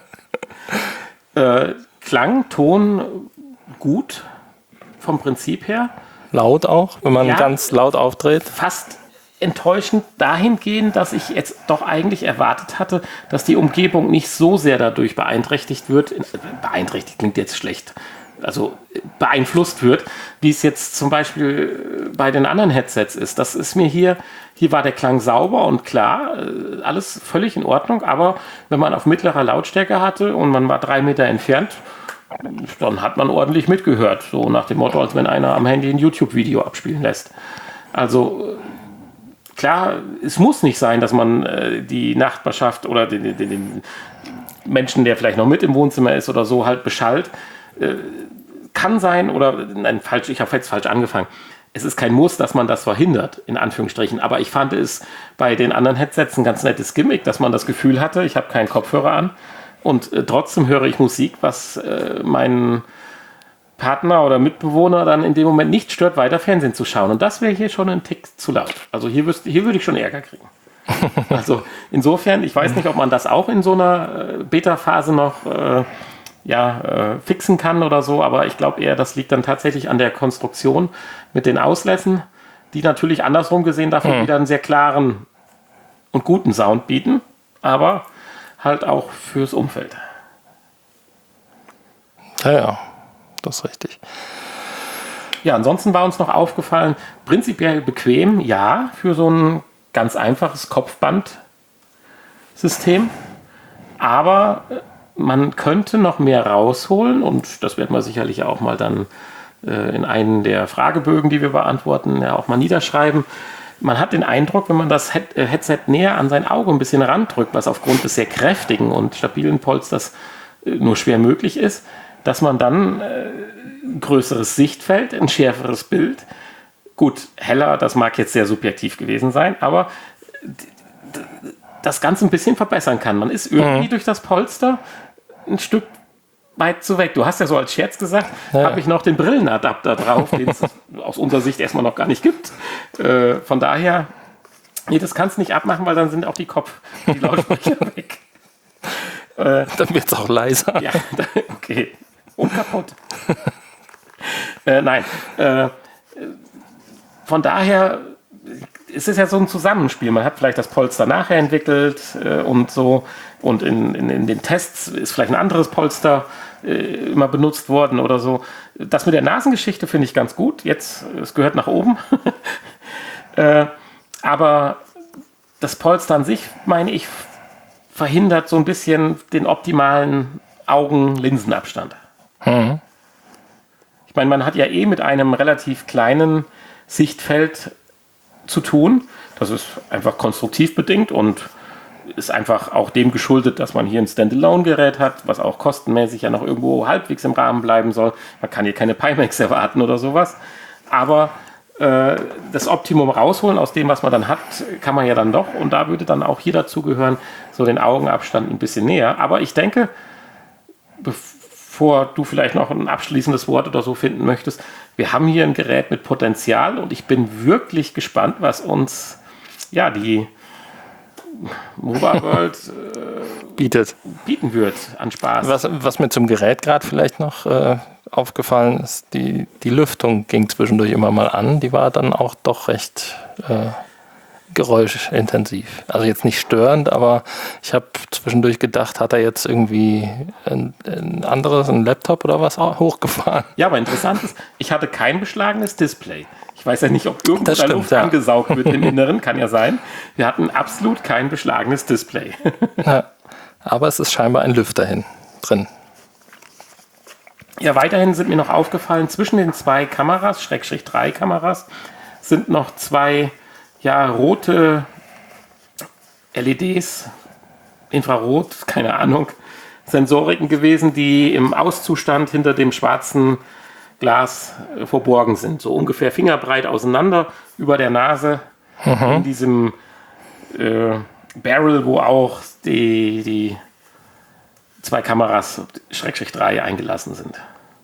Äh, Klang, Ton gut vom Prinzip her. Laut auch, wenn man Ja. ganz laut auftritt. Fast enttäuschend dahingehend, dass ich jetzt doch eigentlich erwartet hatte, dass die Umgebung nicht so sehr dadurch beeinträchtigt wird. Beeinträchtigt klingt jetzt schlecht. Also beeinflusst wird, wie es jetzt zum Beispiel bei den anderen Headsets ist. Das ist mir hier, hier war der Klang sauber und klar, äh, alles völlig in Ordnung, aber wenn man auf mittlerer Lautstärke hatte und man war drei Meter entfernt, dann hat man ordentlich mitgehört. So nach dem Motto, als wenn einer am Handy ein YouTube-Video abspielen lässt. Also äh, klar, es muss nicht sein, dass man äh, die Nachbarschaft oder den, den, den Menschen, der vielleicht noch mit im Wohnzimmer ist oder so, halt beschallt. Äh, kann sein, oder nein, falsch, ich habe jetzt falsch angefangen. Es ist kein Muss, dass man das verhindert, in Anführungsstrichen. Aber ich fand es bei den anderen Headsets ein ganz nettes Gimmick, dass man das Gefühl hatte, ich habe keinen Kopfhörer an und äh, trotzdem höre ich Musik, was äh, meinen Partner oder Mitbewohner dann in dem Moment nicht stört, weiter Fernsehen zu schauen. Und das wäre hier schon ein Tick zu laut. Also hier, wüsste, hier würde ich schon Ärger kriegen. Also insofern, ich weiß nicht, ob man das auch in so einer äh, Beta-Phase noch äh, ja, äh, fixen kann oder so, aber ich glaube eher, das liegt dann tatsächlich an der Konstruktion mit den Auslässen, die natürlich andersrum gesehen dafür Hm. wieder einen sehr klaren und guten Sound bieten, aber halt auch fürs Umfeld. Ja, ja, das ist richtig. Ja, ansonsten war uns noch aufgefallen, prinzipiell bequem, ja, für so ein ganz einfaches Kopfbandsystem, aber man könnte noch mehr rausholen und das werden wir sicherlich auch mal dann äh, in einen der Fragebögen, die wir beantworten, ja auch mal niederschreiben. Man hat den Eindruck, wenn man das Head- äh, Headset näher an sein Auge ein bisschen randrückt, was aufgrund des sehr kräftigen und stabilen Polsters äh, nur schwer möglich ist, dass man dann äh, ein größeres Sichtfeld, ein schärferes Bild, gut, heller, das mag jetzt sehr subjektiv gewesen sein, aber das Ganze ein bisschen verbessern kann. Man ist irgendwie mhm. durch das Polster ein Stück weit zu weg. Du hast ja so als Scherz gesagt, ja. habe ich noch den Brillenadapter drauf, den es aus unserer Sicht erstmal noch gar nicht gibt. Äh, von daher, nee, das kannst du nicht abmachen, weil dann sind auch die Kopf, die Lautsprecher weg. Äh, dann wird es auch leiser. Ja, okay. Und kaputt. äh, nein. Äh, von daher es ist ja so ein Zusammenspiel. Man hat vielleicht das Polster nachher entwickelt äh, und so. Und in, in, in den Tests ist vielleicht ein anderes Polster äh, immer benutzt worden oder so. Das mit der Nasengeschichte finde ich ganz gut. Jetzt, es gehört nach oben. äh, aber das Polster an sich, meine ich, verhindert so ein bisschen den optimalen Augen-Linsenabstand. Mhm. Ich meine, man hat ja eh mit einem relativ kleinen Sichtfeld zu tun. Das ist einfach konstruktiv bedingt und ist einfach auch dem geschuldet, dass man hier ein Standalone-Gerät hat, was auch kostenmäßig ja noch irgendwo halbwegs im Rahmen bleiben soll. Man kann hier keine Pimax erwarten oder sowas. Aber äh, das Optimum rausholen aus dem, was man dann hat, kann man ja dann doch. Und da würde dann auch hier dazu gehören, so den Augenabstand ein bisschen näher. Aber ich denke, bevor du vielleicht noch ein abschließendes Wort oder so finden möchtest, wir haben hier ein Gerät mit Potenzial und ich bin wirklich gespannt, was uns ja die Mobile World äh, bietet. bieten wird an Spaß. Was, was mir zum Gerät gerade vielleicht noch äh, aufgefallen ist, die, die Lüftung ging zwischendurch immer mal an. Die war dann auch doch recht äh, geräuschintensiv. Also jetzt nicht störend, aber ich habe zwischendurch gedacht, hat er jetzt irgendwie ein, ein anderes, ein Laptop oder was auch hochgefahren? Ja, aber interessant ist, ich hatte kein beschlagenes Display. Ich weiß ja nicht, ob irgendwo Das da stimmt, Luft ja. angesaugt wird im Inneren, kann ja sein. Wir hatten absolut kein beschlagenes Display. Ja. Aber es ist scheinbar ein Lüfter hin, drin. Ja, weiterhin sind mir noch aufgefallen, zwischen den zwei Kameras, Schrägstrich drei Kameras, sind noch zwei ja, rote L E Ds, Infrarot, keine Ahnung, Sensoriken gewesen, die im Auszustand hinter dem schwarzen Glas äh, verborgen sind. So ungefähr fingerbreit auseinander über der Nase mhm. in diesem äh, Barrel, wo auch die, die zwei Kameras, Schrägstrich drei, eingelassen sind.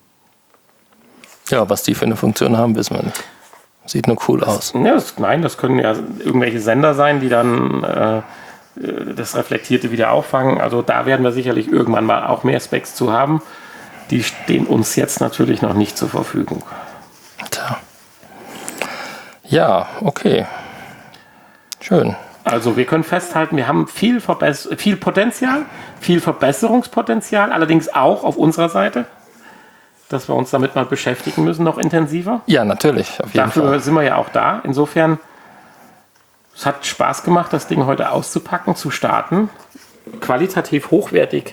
Ja, was die für eine Funktion haben, wissen wir nicht. Sieht nur cool das, aus. Ja, das, nein, das können ja irgendwelche Sender sein, die dann äh, das Reflektierte wieder auffangen. Also da werden wir sicherlich irgendwann mal auch mehr Specs zu haben. Die stehen uns jetzt natürlich noch nicht zur Verfügung. Tja. Ja, okay. Schön. Also wir können festhalten, wir haben viel, Verbess- viel Potenzial, viel Verbesserungspotenzial, allerdings auch auf unserer Seite, dass wir uns damit mal beschäftigen müssen, noch intensiver. Ja, natürlich, auf jeden Dafür Fall. sind wir ja auch da. Insofern, es hat Spaß gemacht, das Ding heute auszupacken, zu starten. Qualitativ hochwertig,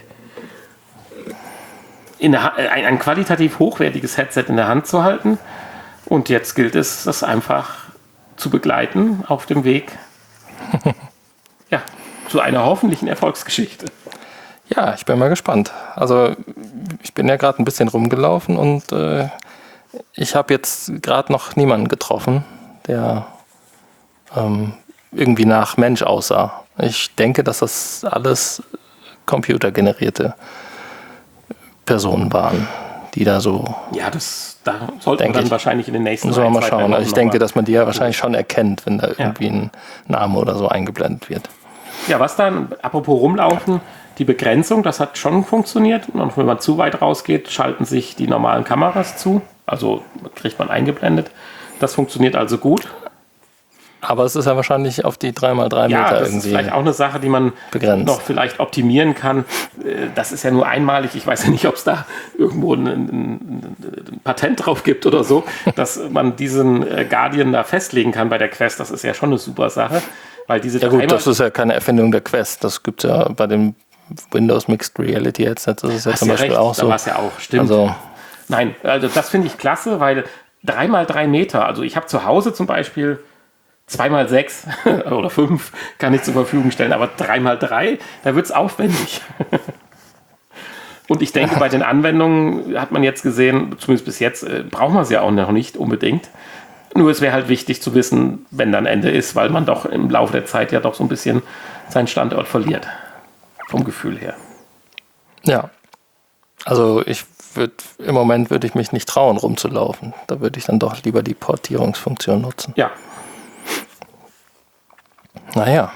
in der, Ha- ein, ein qualitativ hochwertiges Headset in der Hand zu halten. Und jetzt gilt es, das einfach zu begleiten auf dem Weg ja, zu einer hoffentlichen Erfolgsgeschichte. Ja, ich bin mal gespannt. Also ich bin ja gerade ein bisschen rumgelaufen und äh, ich habe jetzt gerade noch niemanden getroffen, der ähm, irgendwie nach Mensch aussah. Ich denke, dass das alles computergenerierte Personen waren, die da so... Ja, das, da sollten wir Denke dann ich. wahrscheinlich in den nächsten Sollen wir mal zwei, drei schauen. Wochen Ich noch denke, mal- dass man die ja wahrscheinlich schon erkennt, wenn da irgendwie ein Name oder so eingeblendet wird. Ja, was dann, apropos rumlaufen, die Begrenzung, das hat schon funktioniert. Und wenn man zu weit rausgeht, schalten sich die normalen Kameras zu. Also kriegt man eingeblendet. Das funktioniert also gut. Aber es ist ja wahrscheinlich auf die drei mal drei Ja, Meter das ist irgendwie vielleicht auch eine Sache, die man begrenzt. noch vielleicht optimieren kann. Äh, Das ist ja nur einmalig. Ich weiß ja nicht, ob es da irgendwo ein, ein, ein Patent drauf gibt oder so, dass man diesen äh, Guardian da festlegen kann bei der Quest. Das ist ja schon eine super Sache. Weil diese Ja gut, dreimal- das ist ja keine Erfindung der Quest. Das gibt es ja bei dem Windows Mixed Reality Headset. Das ist ja Hast zum ja Beispiel recht, auch da so. war es ja auch, stimmt. Also, Nein, also das finde ich klasse, weil drei mal drei Meter, also ich habe zu Hause zum Beispiel zwei mal sechs oder fünf kann ich zur Verfügung stellen, aber drei mal drei, da wird es aufwendig. Und ich denke, bei den Anwendungen hat man jetzt gesehen, zumindest bis jetzt, äh, braucht man es ja auch noch nicht unbedingt. Nur es wäre halt wichtig zu wissen, wenn dann Ende ist, weil man doch im Laufe der Zeit ja doch so ein bisschen seinen Standort verliert. Vom Gefühl her. ja. Also ich würde, im Moment würde ich mich nicht trauen, rumzulaufen. Da würde ich dann doch lieber die Portierungsfunktion nutzen. Ja, Naja.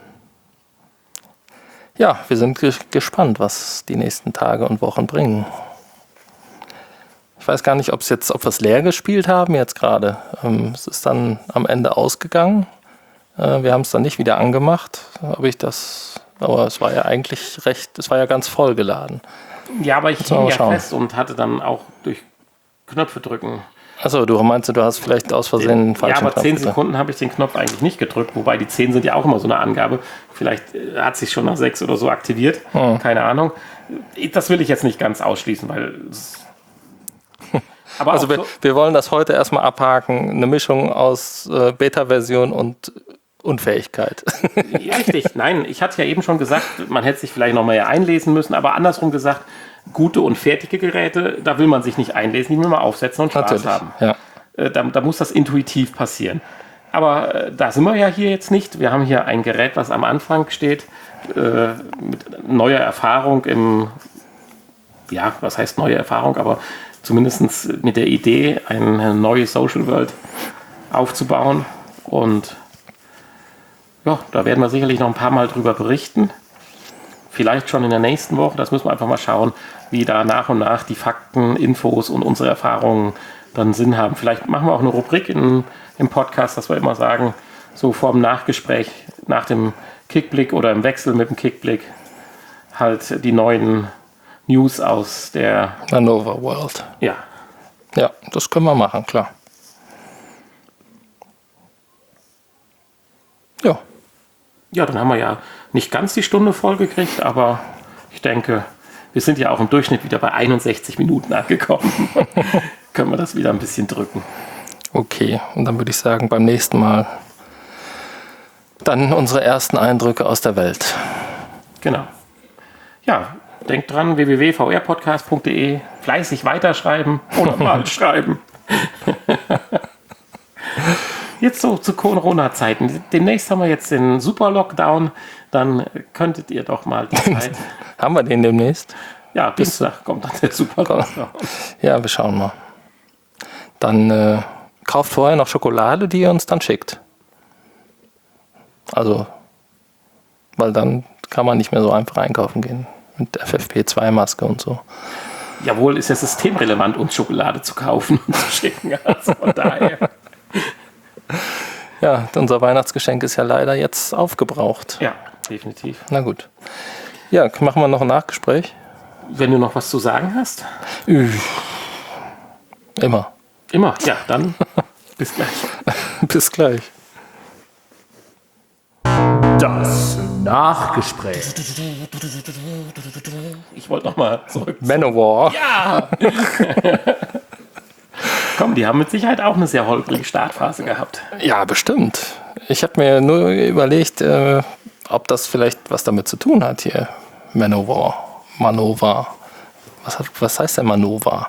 Ja, wir sind ges- gespannt, was die nächsten Tage und Wochen bringen. Ich weiß gar nicht, ob es jetzt, ob wir es leer gespielt haben jetzt gerade. Ähm, es ist dann am Ende ausgegangen. Äh, wir haben es dann nicht wieder angemacht. Habe ich das, aber es war ja eigentlich recht, es war ja ganz voll geladen. ja aber ich Jetzt mal hing ja schauen. fest und hatte dann auch durch Knöpfe drücken. Achso, du meinst, du hast vielleicht aus Versehen einen Ja, falschen aber Knopf zehn gedrückt. Sekunden habe ich den Knopf eigentlich nicht gedrückt, wobei die zehn sind ja auch immer so eine Angabe. Vielleicht äh, hat sich schon nach sechs oder so aktiviert, Hm. keine Ahnung. Das will ich jetzt nicht ganz ausschließen, weil es aber Also auch wir, so, wir wollen das heute erstmal abhaken. Eine Mischung aus äh, Beta-Version und Unfähigkeit. ja, richtig. Nein, ich hatte ja eben schon gesagt, man hätte sich vielleicht noch mal einlesen müssen, aber andersrum gesagt, gute und fertige Geräte, da will man sich nicht einlesen, die will man aufsetzen und Spaß Natürlich. haben. Ja. Äh, Da, da muss das intuitiv passieren. Aber äh, da sind wir ja hier jetzt nicht. Wir haben hier ein Gerät, was am Anfang steht, äh, mit neuer Erfahrung im, ja, was heißt neue Erfahrung, aber zumindest mit der Idee, eine neue Social World aufzubauen. Und ja, da werden wir sicherlich noch ein paar Mal drüber berichten. Vielleicht schon in der nächsten Woche. Das müssen wir einfach mal schauen, wie da nach und nach die Fakten, Infos und unsere Erfahrungen dann Sinn haben. Vielleicht machen wir auch eine Rubrik in, im Podcast, dass wir immer sagen, so vor dem Nachgespräch, nach dem Kickblick oder im Wechsel mit dem Kickblick, halt die neuen News aus der, Manova World. ja, Ja, das können wir machen, klar. Ja, ja, dann haben wir ja nicht ganz die Stunde voll gekriegt, aber ich denke, wir sind ja auch im Durchschnitt wieder bei einundsechzig Minuten angekommen. Können wir das wieder ein bisschen drücken. Okay, und dann würde ich sagen, beim nächsten Mal dann unsere ersten Eindrücke aus der Welt. Genau. Ja, denkt dran, w w w punkt v r podcast punkt d e, fleißig weiterschreiben oder mal schreiben. Jetzt so zu Corona-Zeiten. Demnächst haben wir jetzt den Super-Lockdown. Dann könntet ihr doch mal die Zeit... Haben wir den demnächst? Ja, Dienstag kommt dann der Super-Lockdown. Ja, wir schauen mal. Dann äh, kauft vorher noch Schokolade, die ihr uns dann schickt. Also, weil dann kann man nicht mehr so einfach einkaufen gehen. Mit F F P zwei Maske und so. Jawohl, ist ja systemrelevant, uns Schokolade zu kaufen und zu schicken. Also von daher... Ja, unser Weihnachtsgeschenk ist ja leider jetzt aufgebraucht. Ja, definitiv. Na gut. Ja, machen wir noch ein Nachgespräch? Wenn du noch was zu sagen hast? Immer. Immer, ja, dann bis gleich. Bis gleich. Das Nachgespräch. Ich wollte noch mal zurück. Manowar. Ja! Komm, die haben mit Sicherheit auch eine sehr holprige Startphase gehabt. Ja, bestimmt. Ich habe mir nur überlegt, äh, ob das vielleicht was damit zu tun hat hier. Manowar. Manowar. Was, hat, was heißt denn Manowar?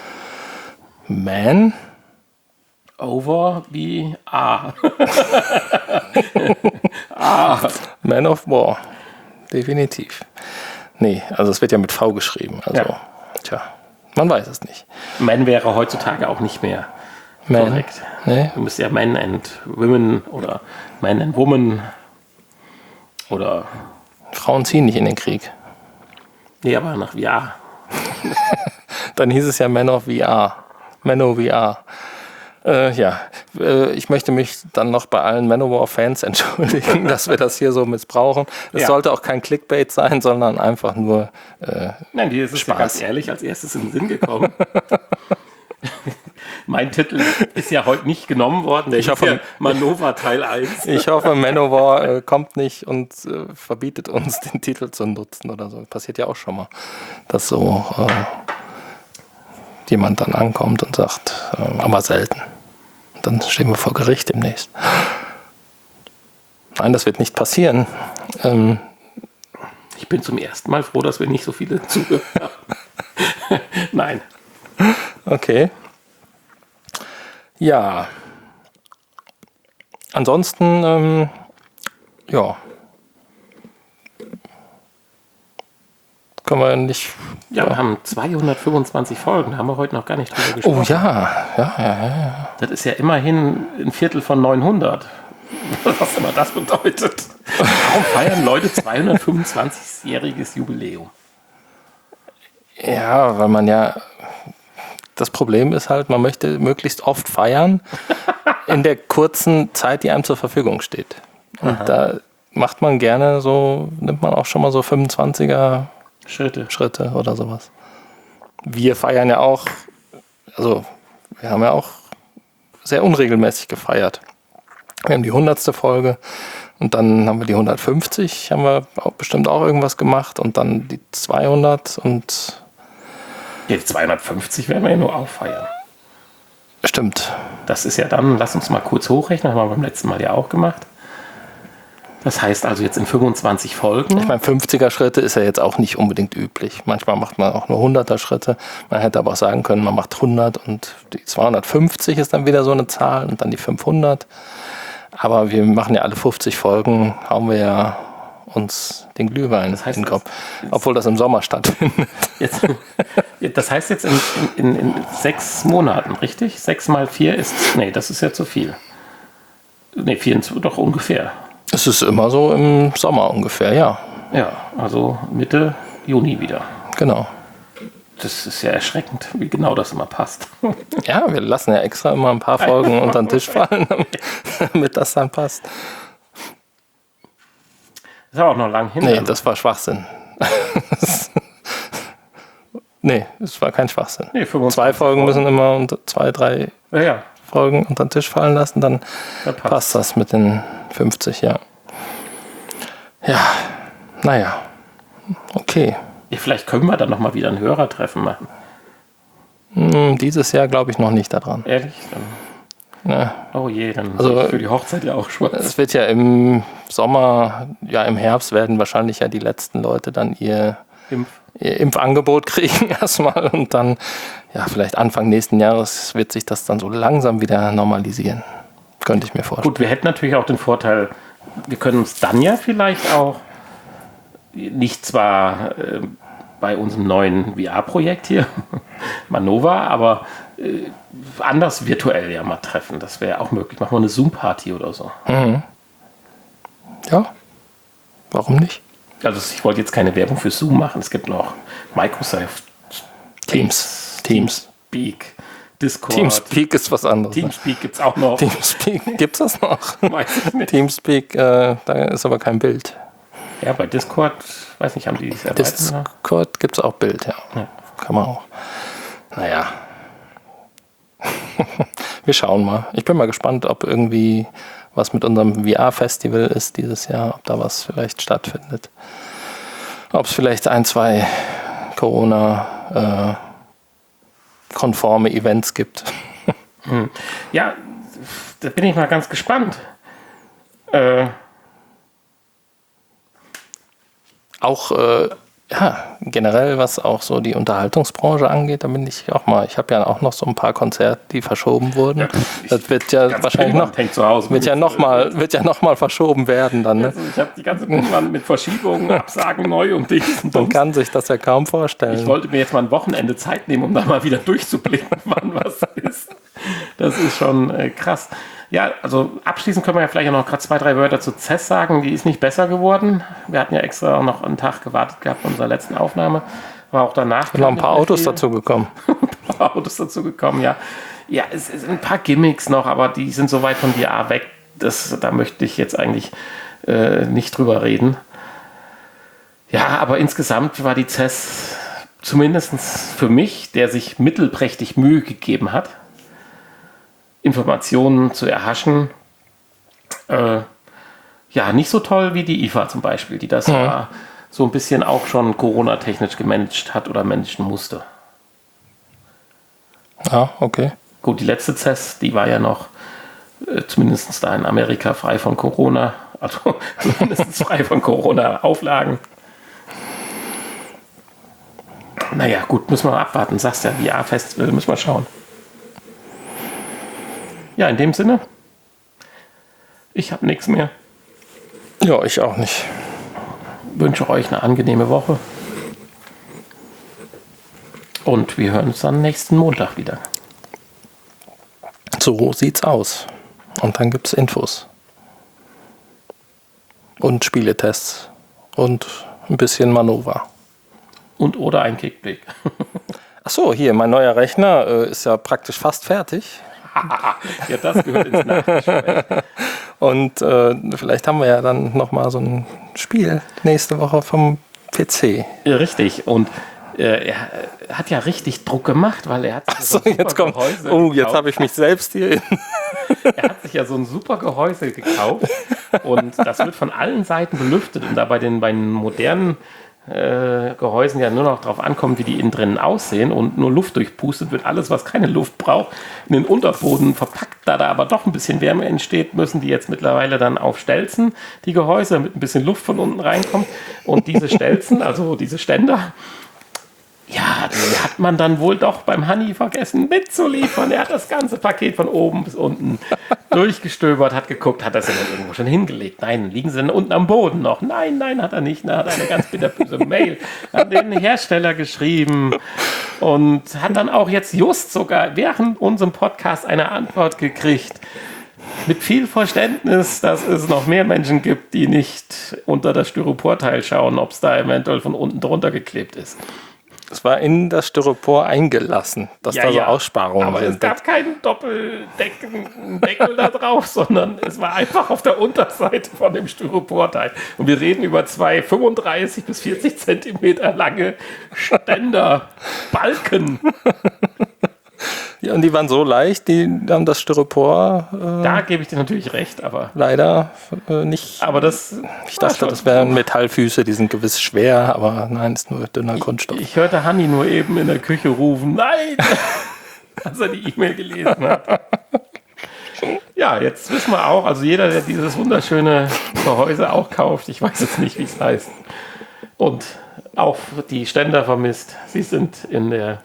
Man? Over wie A. A. Man of War. Definitiv. Nee, also es wird ja mit V geschrieben. Also, Ja. tja, man weiß es nicht. Man wäre heutzutage auch nicht mehr Man. korrekt. Nee? Du müsst ja Men and Women oder Man and Woman oder... Frauen ziehen nicht in den Krieg. Nee, aber nach V R. Dann hieß es ja Man of V R. Mano V R. Äh, ja, äh, ich möchte mich dann noch bei allen Manowar-Fans entschuldigen, dass wir das hier so missbrauchen. Es Ja. sollte auch kein Clickbait sein, sondern einfach nur äh, Nein, dir ist es ja Spaß. ganz ehrlich als erstes in den Sinn gekommen. Mein Titel ist ja heute nicht genommen worden. Der Ich ist hoffe- ja Manova Teil eins. Ich hoffe, Manowar äh, kommt nicht und äh, verbietet uns, den Titel zu nutzen oder so. Passiert ja auch schon mal, dass so äh, jemand dann ankommt und sagt, äh, aber selten. Und dann stehen wir vor Gericht demnächst. Nein, das wird nicht passieren. Ähm, Ich bin zum ersten Mal froh, dass wir nicht so viele zuhören haben. Nein. okay. Ja. Ansonsten, ähm, ja. Können wir nicht. Ja, wir haben zweihundertfünfundzwanzig Folgen, da haben wir heute noch gar nicht drüber gesprochen. Oh ja, ja, ja, ja. Das ist ja immerhin ein Viertel von neunhundert. Was immer das bedeutet. Warum feiern Leute zweihundertfünfundzwanzigjähriges Jubiläum? Ja, weil man ja. Das Problem ist halt, man möchte möglichst oft feiern in der kurzen Zeit, die einem zur Verfügung steht. Und da macht man gerne so, nimmt man auch schon mal so fünfundzwanziger Schritte. Schritte oder sowas. Wir feiern ja auch, also wir haben ja auch sehr unregelmäßig gefeiert. Wir haben die hundertste Folge und dann haben wir die hundertfünfzig, haben wir auch bestimmt auch irgendwas gemacht und dann die zweihundert und Ja, die zweihundertfünfzig werden wir ja nur auffeiern. stimmt. Das ist ja dann, lass uns mal kurz hochrechnen, haben wir beim letzten Mal ja auch gemacht. Das heißt also jetzt in fünfundzwanzig Folgen. Ich meine, fünfziger Schritte ist ja jetzt auch nicht unbedingt üblich. Manchmal macht man auch nur hunderter Schritte. Man hätte aber auch sagen können, man macht hundert und die zweihundertfünfzig ist dann wieder so eine Zahl und dann die fünfhundert. Aber wir machen ja alle fünfzig Folgen, hauen wir ja uns den Glühwein Das heißt, in den Kopf. das- Obwohl das im Sommer stattfindet. Jetzt, das heißt jetzt in, in, in, in sechs Monaten, richtig? Sechs mal vier ist, nee, das ist ja zu viel. Nee, vierundzwanzig, doch ungefähr. Es ist immer so im Sommer ungefähr, ja. Ja, also Mitte Juni wieder. Genau. Das ist ja erschreckend, wie genau das immer passt. Ja, wir lassen ja extra immer ein paar Folgen unter den Tisch fallen, damit, damit das dann passt. Das ist aber auch noch lang hin. Nee, das war Schwachsinn. Nee, es war kein Schwachsinn. Nee, fünfundzwanzig Zwei Folgen müssen immer unter zwei, drei Ja, ja, Folgen unter den Tisch fallen lassen, dann da passt. passt das mit den fünfzig, ja. Ja, naja, okay. Ja, vielleicht können wir dann nochmal wieder ein Hörertreffen machen. Hm, dieses Jahr glaube ich noch nicht daran. Ehrlich? Dann, Ja. oh je, dann Also, ist für die Hochzeit ja auch schwarz. Es wird ja im Sommer, ja im Herbst werden wahrscheinlich ja die letzten Leute dann ihr, Impf. ihr Impfangebot kriegen erstmal und dann, ja vielleicht Anfang nächsten Jahres wird sich das dann so langsam wieder normalisieren. Könnte ich mir vorstellen. Gut, wir hätten natürlich auch den Vorteil, wir können uns dann ja vielleicht auch nicht zwar äh, bei unserem neuen V R-Projekt hier, Manova, aber äh, anders virtuell ja mal treffen. Das wäre auch möglich. Machen wir eine Zoom-Party oder so. Mhm. Ja, warum nicht? Also ich wollte jetzt keine Werbung für Zoom machen. Es gibt noch Microsoft Teams. Teams. Teamspeak, Discord. Teamspeak ist was anderes. Teamspeak gibt es auch noch. Teamspeak, gibt's das noch? Weiß ich nicht. Teamspeak, äh, da ist aber kein Bild. Ja, bei Discord, weiß nicht, haben die es erweitert? Discord gibt es auch Bild, ja. Ja. Kann man auch. Naja. Wir schauen mal. Ich bin mal gespannt, ob irgendwie was mit unserem V R-Festival ist dieses Jahr, ob da was vielleicht stattfindet. Ob es vielleicht ein, zwei Corona-konforme äh, Events gibt. Hm. Ja, da bin ich mal ganz gespannt. Äh, Auch äh, ja, generell, was auch so die Unterhaltungsbranche angeht, da bin ich auch mal. Ich habe ja auch noch so ein paar Konzerte, die verschoben wurden. Ja, das wird ja wahrscheinlich noch, zu Hause wird ja noch mal, wird ja noch mal verschoben werden dann. Ne? Also ich habe die ganze Pinnwand mit Verschiebungen, Absagen neu und Dings. Man kann sich das ja kaum vorstellen. Ich wollte mir jetzt mal ein Wochenende Zeit nehmen, um da mal wieder durchzublicken, wann was ist. Das ist schon äh, krass. Ja, also abschließend können wir ja vielleicht auch noch gerade zwei, drei Wörter zu C E S sagen. Die ist nicht besser geworden. Wir hatten ja extra noch einen Tag gewartet gehabt bei unserer letzten Aufnahme. War auch danach. Sind noch ein paar Autos dazu gekommen. ein paar Autos dazu gekommen, ja. Ja, es sind ein paar Gimmicks noch, aber die sind so weit von V R weg. Das, da möchte ich jetzt eigentlich äh, nicht drüber reden. Ja, aber insgesamt war die C E S zumindest für mich, der sich mittelprächtig Mühe gegeben hat, Informationen zu erhaschen, äh, ja, nicht so toll wie die I F A zum Beispiel, die das mhm. ja so ein bisschen auch schon Corona-technisch gemanagt hat oder managen musste. Ah, okay. Gut, die letzte C E S, die war ja noch äh, zumindest da in Amerika frei von Corona, also zumindest frei von Corona-Auflagen. Naja, gut, müssen wir mal abwarten. Sagst ja, V R-Festival, müssen wir schauen. Ja, in dem Sinne, ich habe nichts mehr. Ja, ich auch nicht. Wünsche euch eine angenehme Woche. Und wir hören uns dann nächsten Montag wieder. So sieht's aus. Und dann gibt's Infos. Und Spieletests. Und ein bisschen Manova. Und oder ein Kickblick. Achso, hier, mein neuer Rechner äh, ist ja praktisch fast fertig. Ja, das gehört ins Nachgespräch. Und äh, vielleicht haben wir ja dann nochmal so ein Spiel nächste Woche vom P C. Ja, richtig. Und äh, er hat ja richtig Druck gemacht, weil er hat sich Achso, so ein jetzt super kommt. Gehäuse Oh, jetzt gekauft. habe ich mich selbst hier in. Er hat sich ja so ein super Gehäuse gekauft und das wird von allen Seiten belüftet. Und da bei den, bei den modernen äh, Gehäusen ja nur noch darauf ankommt, wie die innen drinnen aussehen und nur Luft durchpustet, wird alles, was keine Luft braucht, in den Unterboden verpackt. Da da aber doch ein bisschen Wärme entsteht, müssen die jetzt mittlerweile dann auf Stelzen, die Gehäuse, damit ein bisschen Luft von unten reinkommt. Und diese Stelzen, also diese Ständer, ja, die hat man dann wohl doch beim Hanni vergessen mitzuliefern. Er hat das ganze Paket von oben bis unten durchgestöbert, hat geguckt, hat das denn dann irgendwo schon hingelegt? Nein, liegen sie denn unten am Boden noch? Nein, nein, hat er nicht. Er hat eine ganz bitterböse Mail an den Hersteller geschrieben und hat dann auch jetzt just sogar während unserem Podcast eine Antwort gekriegt. Mit viel Verständnis, dass es noch mehr Menschen gibt, die nicht unter das Styroporteil schauen, ob es da eventuell von unten drunter geklebt ist. Es war in das Styropor eingelassen, dass Ja, da so ja. Aussparungen Aber sind. es gab keinen Doppeldeckel da drauf, sondern es war einfach auf der Unterseite von dem Styroporteil. Und wir reden über zwei fünfunddreißig bis vierzig Zentimeter lange Ständer, Balken. Ja, und die waren so leicht, die haben das Styropor äh, Da gebe ich dir natürlich recht, aber, leider äh, nicht. aber das. Ich dachte, das wären Metallfüße, die sind gewiss schwer, aber nein, ist nur dünner Kunststoff. Ich hörte Hanni nur eben in der Küche rufen, nein, als er die E-Mail gelesen hat. Ja, jetzt wissen wir auch, also jeder, der dieses wunderschöne Gehäuse auch kauft, ich weiß jetzt nicht, wie es heißt, und auch die Ständer vermisst, sie sind in der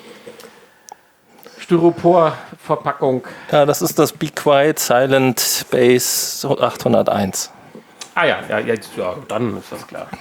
Styropor-Verpackung. Ja, das ist das Be Quiet Silent Base achthunderteins. Ah ja, ja, jetzt, ja, dann ist das klar.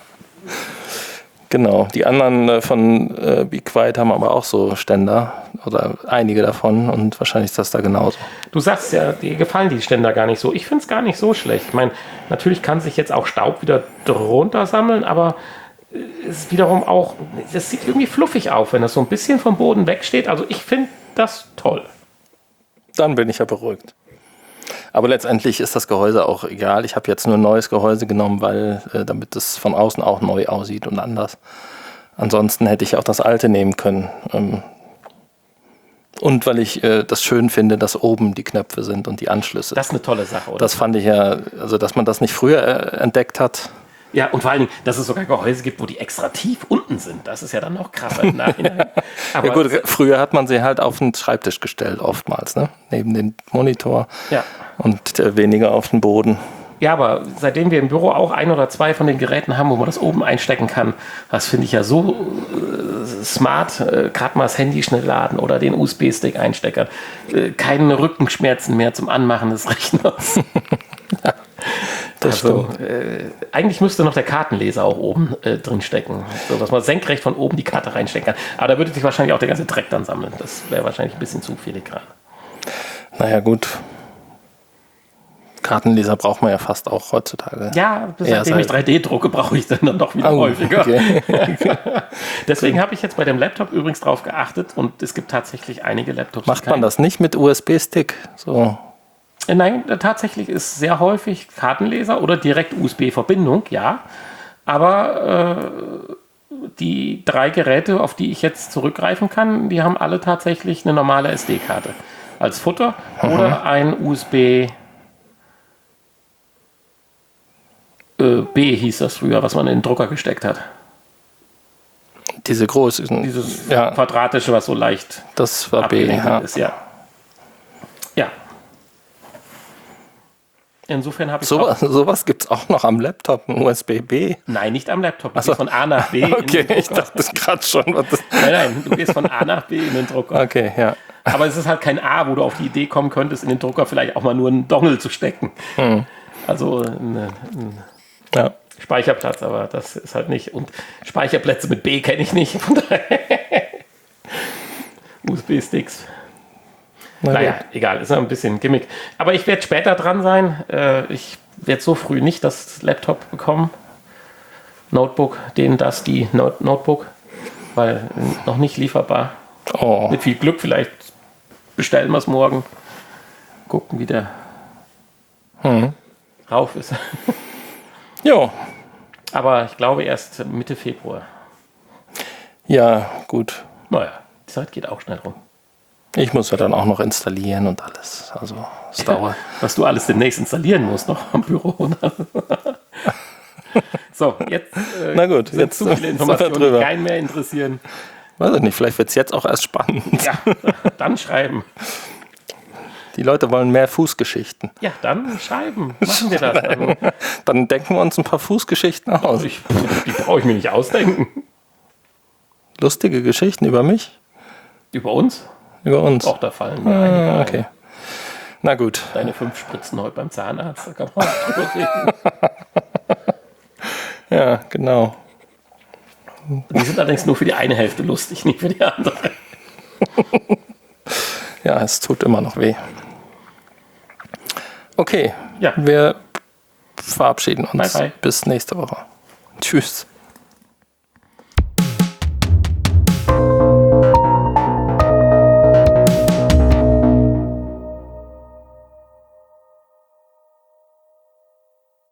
Genau, die anderen äh, von äh, Be Quiet haben aber auch so Ständer oder einige davon und wahrscheinlich ist das da genauso. Du sagst ja, dir gefallen die Ständer gar nicht so. Ich finde es gar nicht so schlecht. Ich meine, natürlich kann sich jetzt auch Staub wieder drunter sammeln, aber es ist wiederum auch, das sieht irgendwie fluffig auf, wenn das so ein bisschen vom Boden wegsteht. Also ich finde das toll. Dann bin ich ja beruhigt. Aber letztendlich ist das Gehäuse auch egal. Ich habe jetzt nur ein neues Gehäuse genommen, weil äh, damit es von außen auch neu aussieht und anders. Ansonsten hätte ich auch das alte nehmen können. Ähm, und weil ich äh, das schön finde, dass oben die Knöpfe sind und die Anschlüsse. Das ist eine tolle Sache, oder? Das fand ich ja, also dass man das nicht früher äh, entdeckt hat. Ja, und vor allen Dingen, dass es sogar Gehäuse gibt, wo die extra tief unten sind. Das ist ja dann noch krasser im Nachhinein. Aber Ja gut, früher hat man sie halt auf den Schreibtisch gestellt, oftmals, ne? Neben den Monitor ja. und äh, weniger auf den Boden. Ja, aber seitdem wir im Büro auch ein oder zwei von den Geräten haben, wo man das oben einstecken kann, das finde ich ja so äh, smart, äh, gerade mal das Handy schnell laden oder den U S B-Stick einstecken. Äh, keine Rückenschmerzen mehr zum Anmachen des Rechners. Ja, das also, stimmt. äh, eigentlich müsste noch der Kartenleser auch oben äh, drin stecken, so dass man senkrecht von oben die Karte reinstecken kann. Aber da würde sich wahrscheinlich auch der ganze Dreck dann sammeln. Das wäre wahrscheinlich ein bisschen zu filigran. Naja, gut. Kartenleser braucht man ja fast auch heutzutage. Ja, bis Eher seitdem ich selten. drei D drucke, brauche ich dann, dann doch wieder Oh, häufiger. okay. Deswegen habe ich jetzt bei dem Laptop übrigens drauf geachtet und es gibt tatsächlich einige Laptops. die Macht man kein- das nicht mit U S B-Stick? So. Äh, Nein, äh, tatsächlich ist sehr häufig Kartenleser oder direkt U S B-Verbindung, ja. Aber äh, die drei Geräte, auf die ich jetzt zurückgreifen kann, die haben alle tatsächlich eine normale S D-Karte als Futter oder ein U S B äh, B hieß das früher, was man in den Drucker gesteckt hat. Diese großen. Dieses ja, quadratische, was so leicht das war B. abgewinkelt Ja. ist, ja. Ja. Insofern habe ich So, auch, sowas gibt es auch noch am Laptop, ein U S B B. nein, nicht am Laptop, du gehst von A nach B in Okay, den ich Drucker. dachte gerade schon. Was das Nein, nein, du gehst von A nach B in den Drucker. okay, ja. Aber es ist halt kein A, wo du auf die Idee kommen könntest, in den Drucker vielleicht auch mal nur einen Dongle zu stecken. Hm. Also ein, ein ja. Speicherplatz, aber das ist halt nicht. Und Speicherplätze mit B kenne ich nicht. Von daher U S B-Sticks. Na Naja, gut. egal, ist ja ein bisschen Gimmick. Aber ich werde später dran sein. Äh, ich werde so früh nicht das Laptop bekommen. Notebook, den, das, die Not- Notebook. Weil noch nicht lieferbar. Oh. Mit viel Glück, vielleicht bestellen wir es morgen. Gucken, wie der Hm. rauf ist. Jo. Aber ich glaube erst Mitte Februar. Ja, gut. Naja, die Zeit geht auch schnell rum. Ich muss ja dann auch noch installieren und alles. Also, es dauert. Was du alles demnächst installieren musst noch am Büro. Ne? So, jetzt äh, Na gut, sind jetzt zu viele sind wir Informationen, die drüber. keinen mehr interessieren. Weiß ich nicht, vielleicht wird es jetzt auch erst spannend. Ja, dann schreiben. Die Leute wollen mehr Fußgeschichten. Ja, dann schreiben. Machen wir das. Dann, Dann denken wir uns ein paar Fußgeschichten aus. ich, die brauche ich mir nicht ausdenken. Lustige Geschichten über mich? Über uns? Über uns? Auch da fallen mir einige Ah, ein. okay. Na gut. Deine fünf Spritzen heute beim Zahnarzt, da kann man auch drüber reden. Ja, genau. Die sind allerdings nur für die eine Hälfte lustig, nicht für die andere. Ja, es tut immer noch weh. Okay, Ja. wir verabschieden uns. Bye, bye. Bis nächste Woche. Tschüss.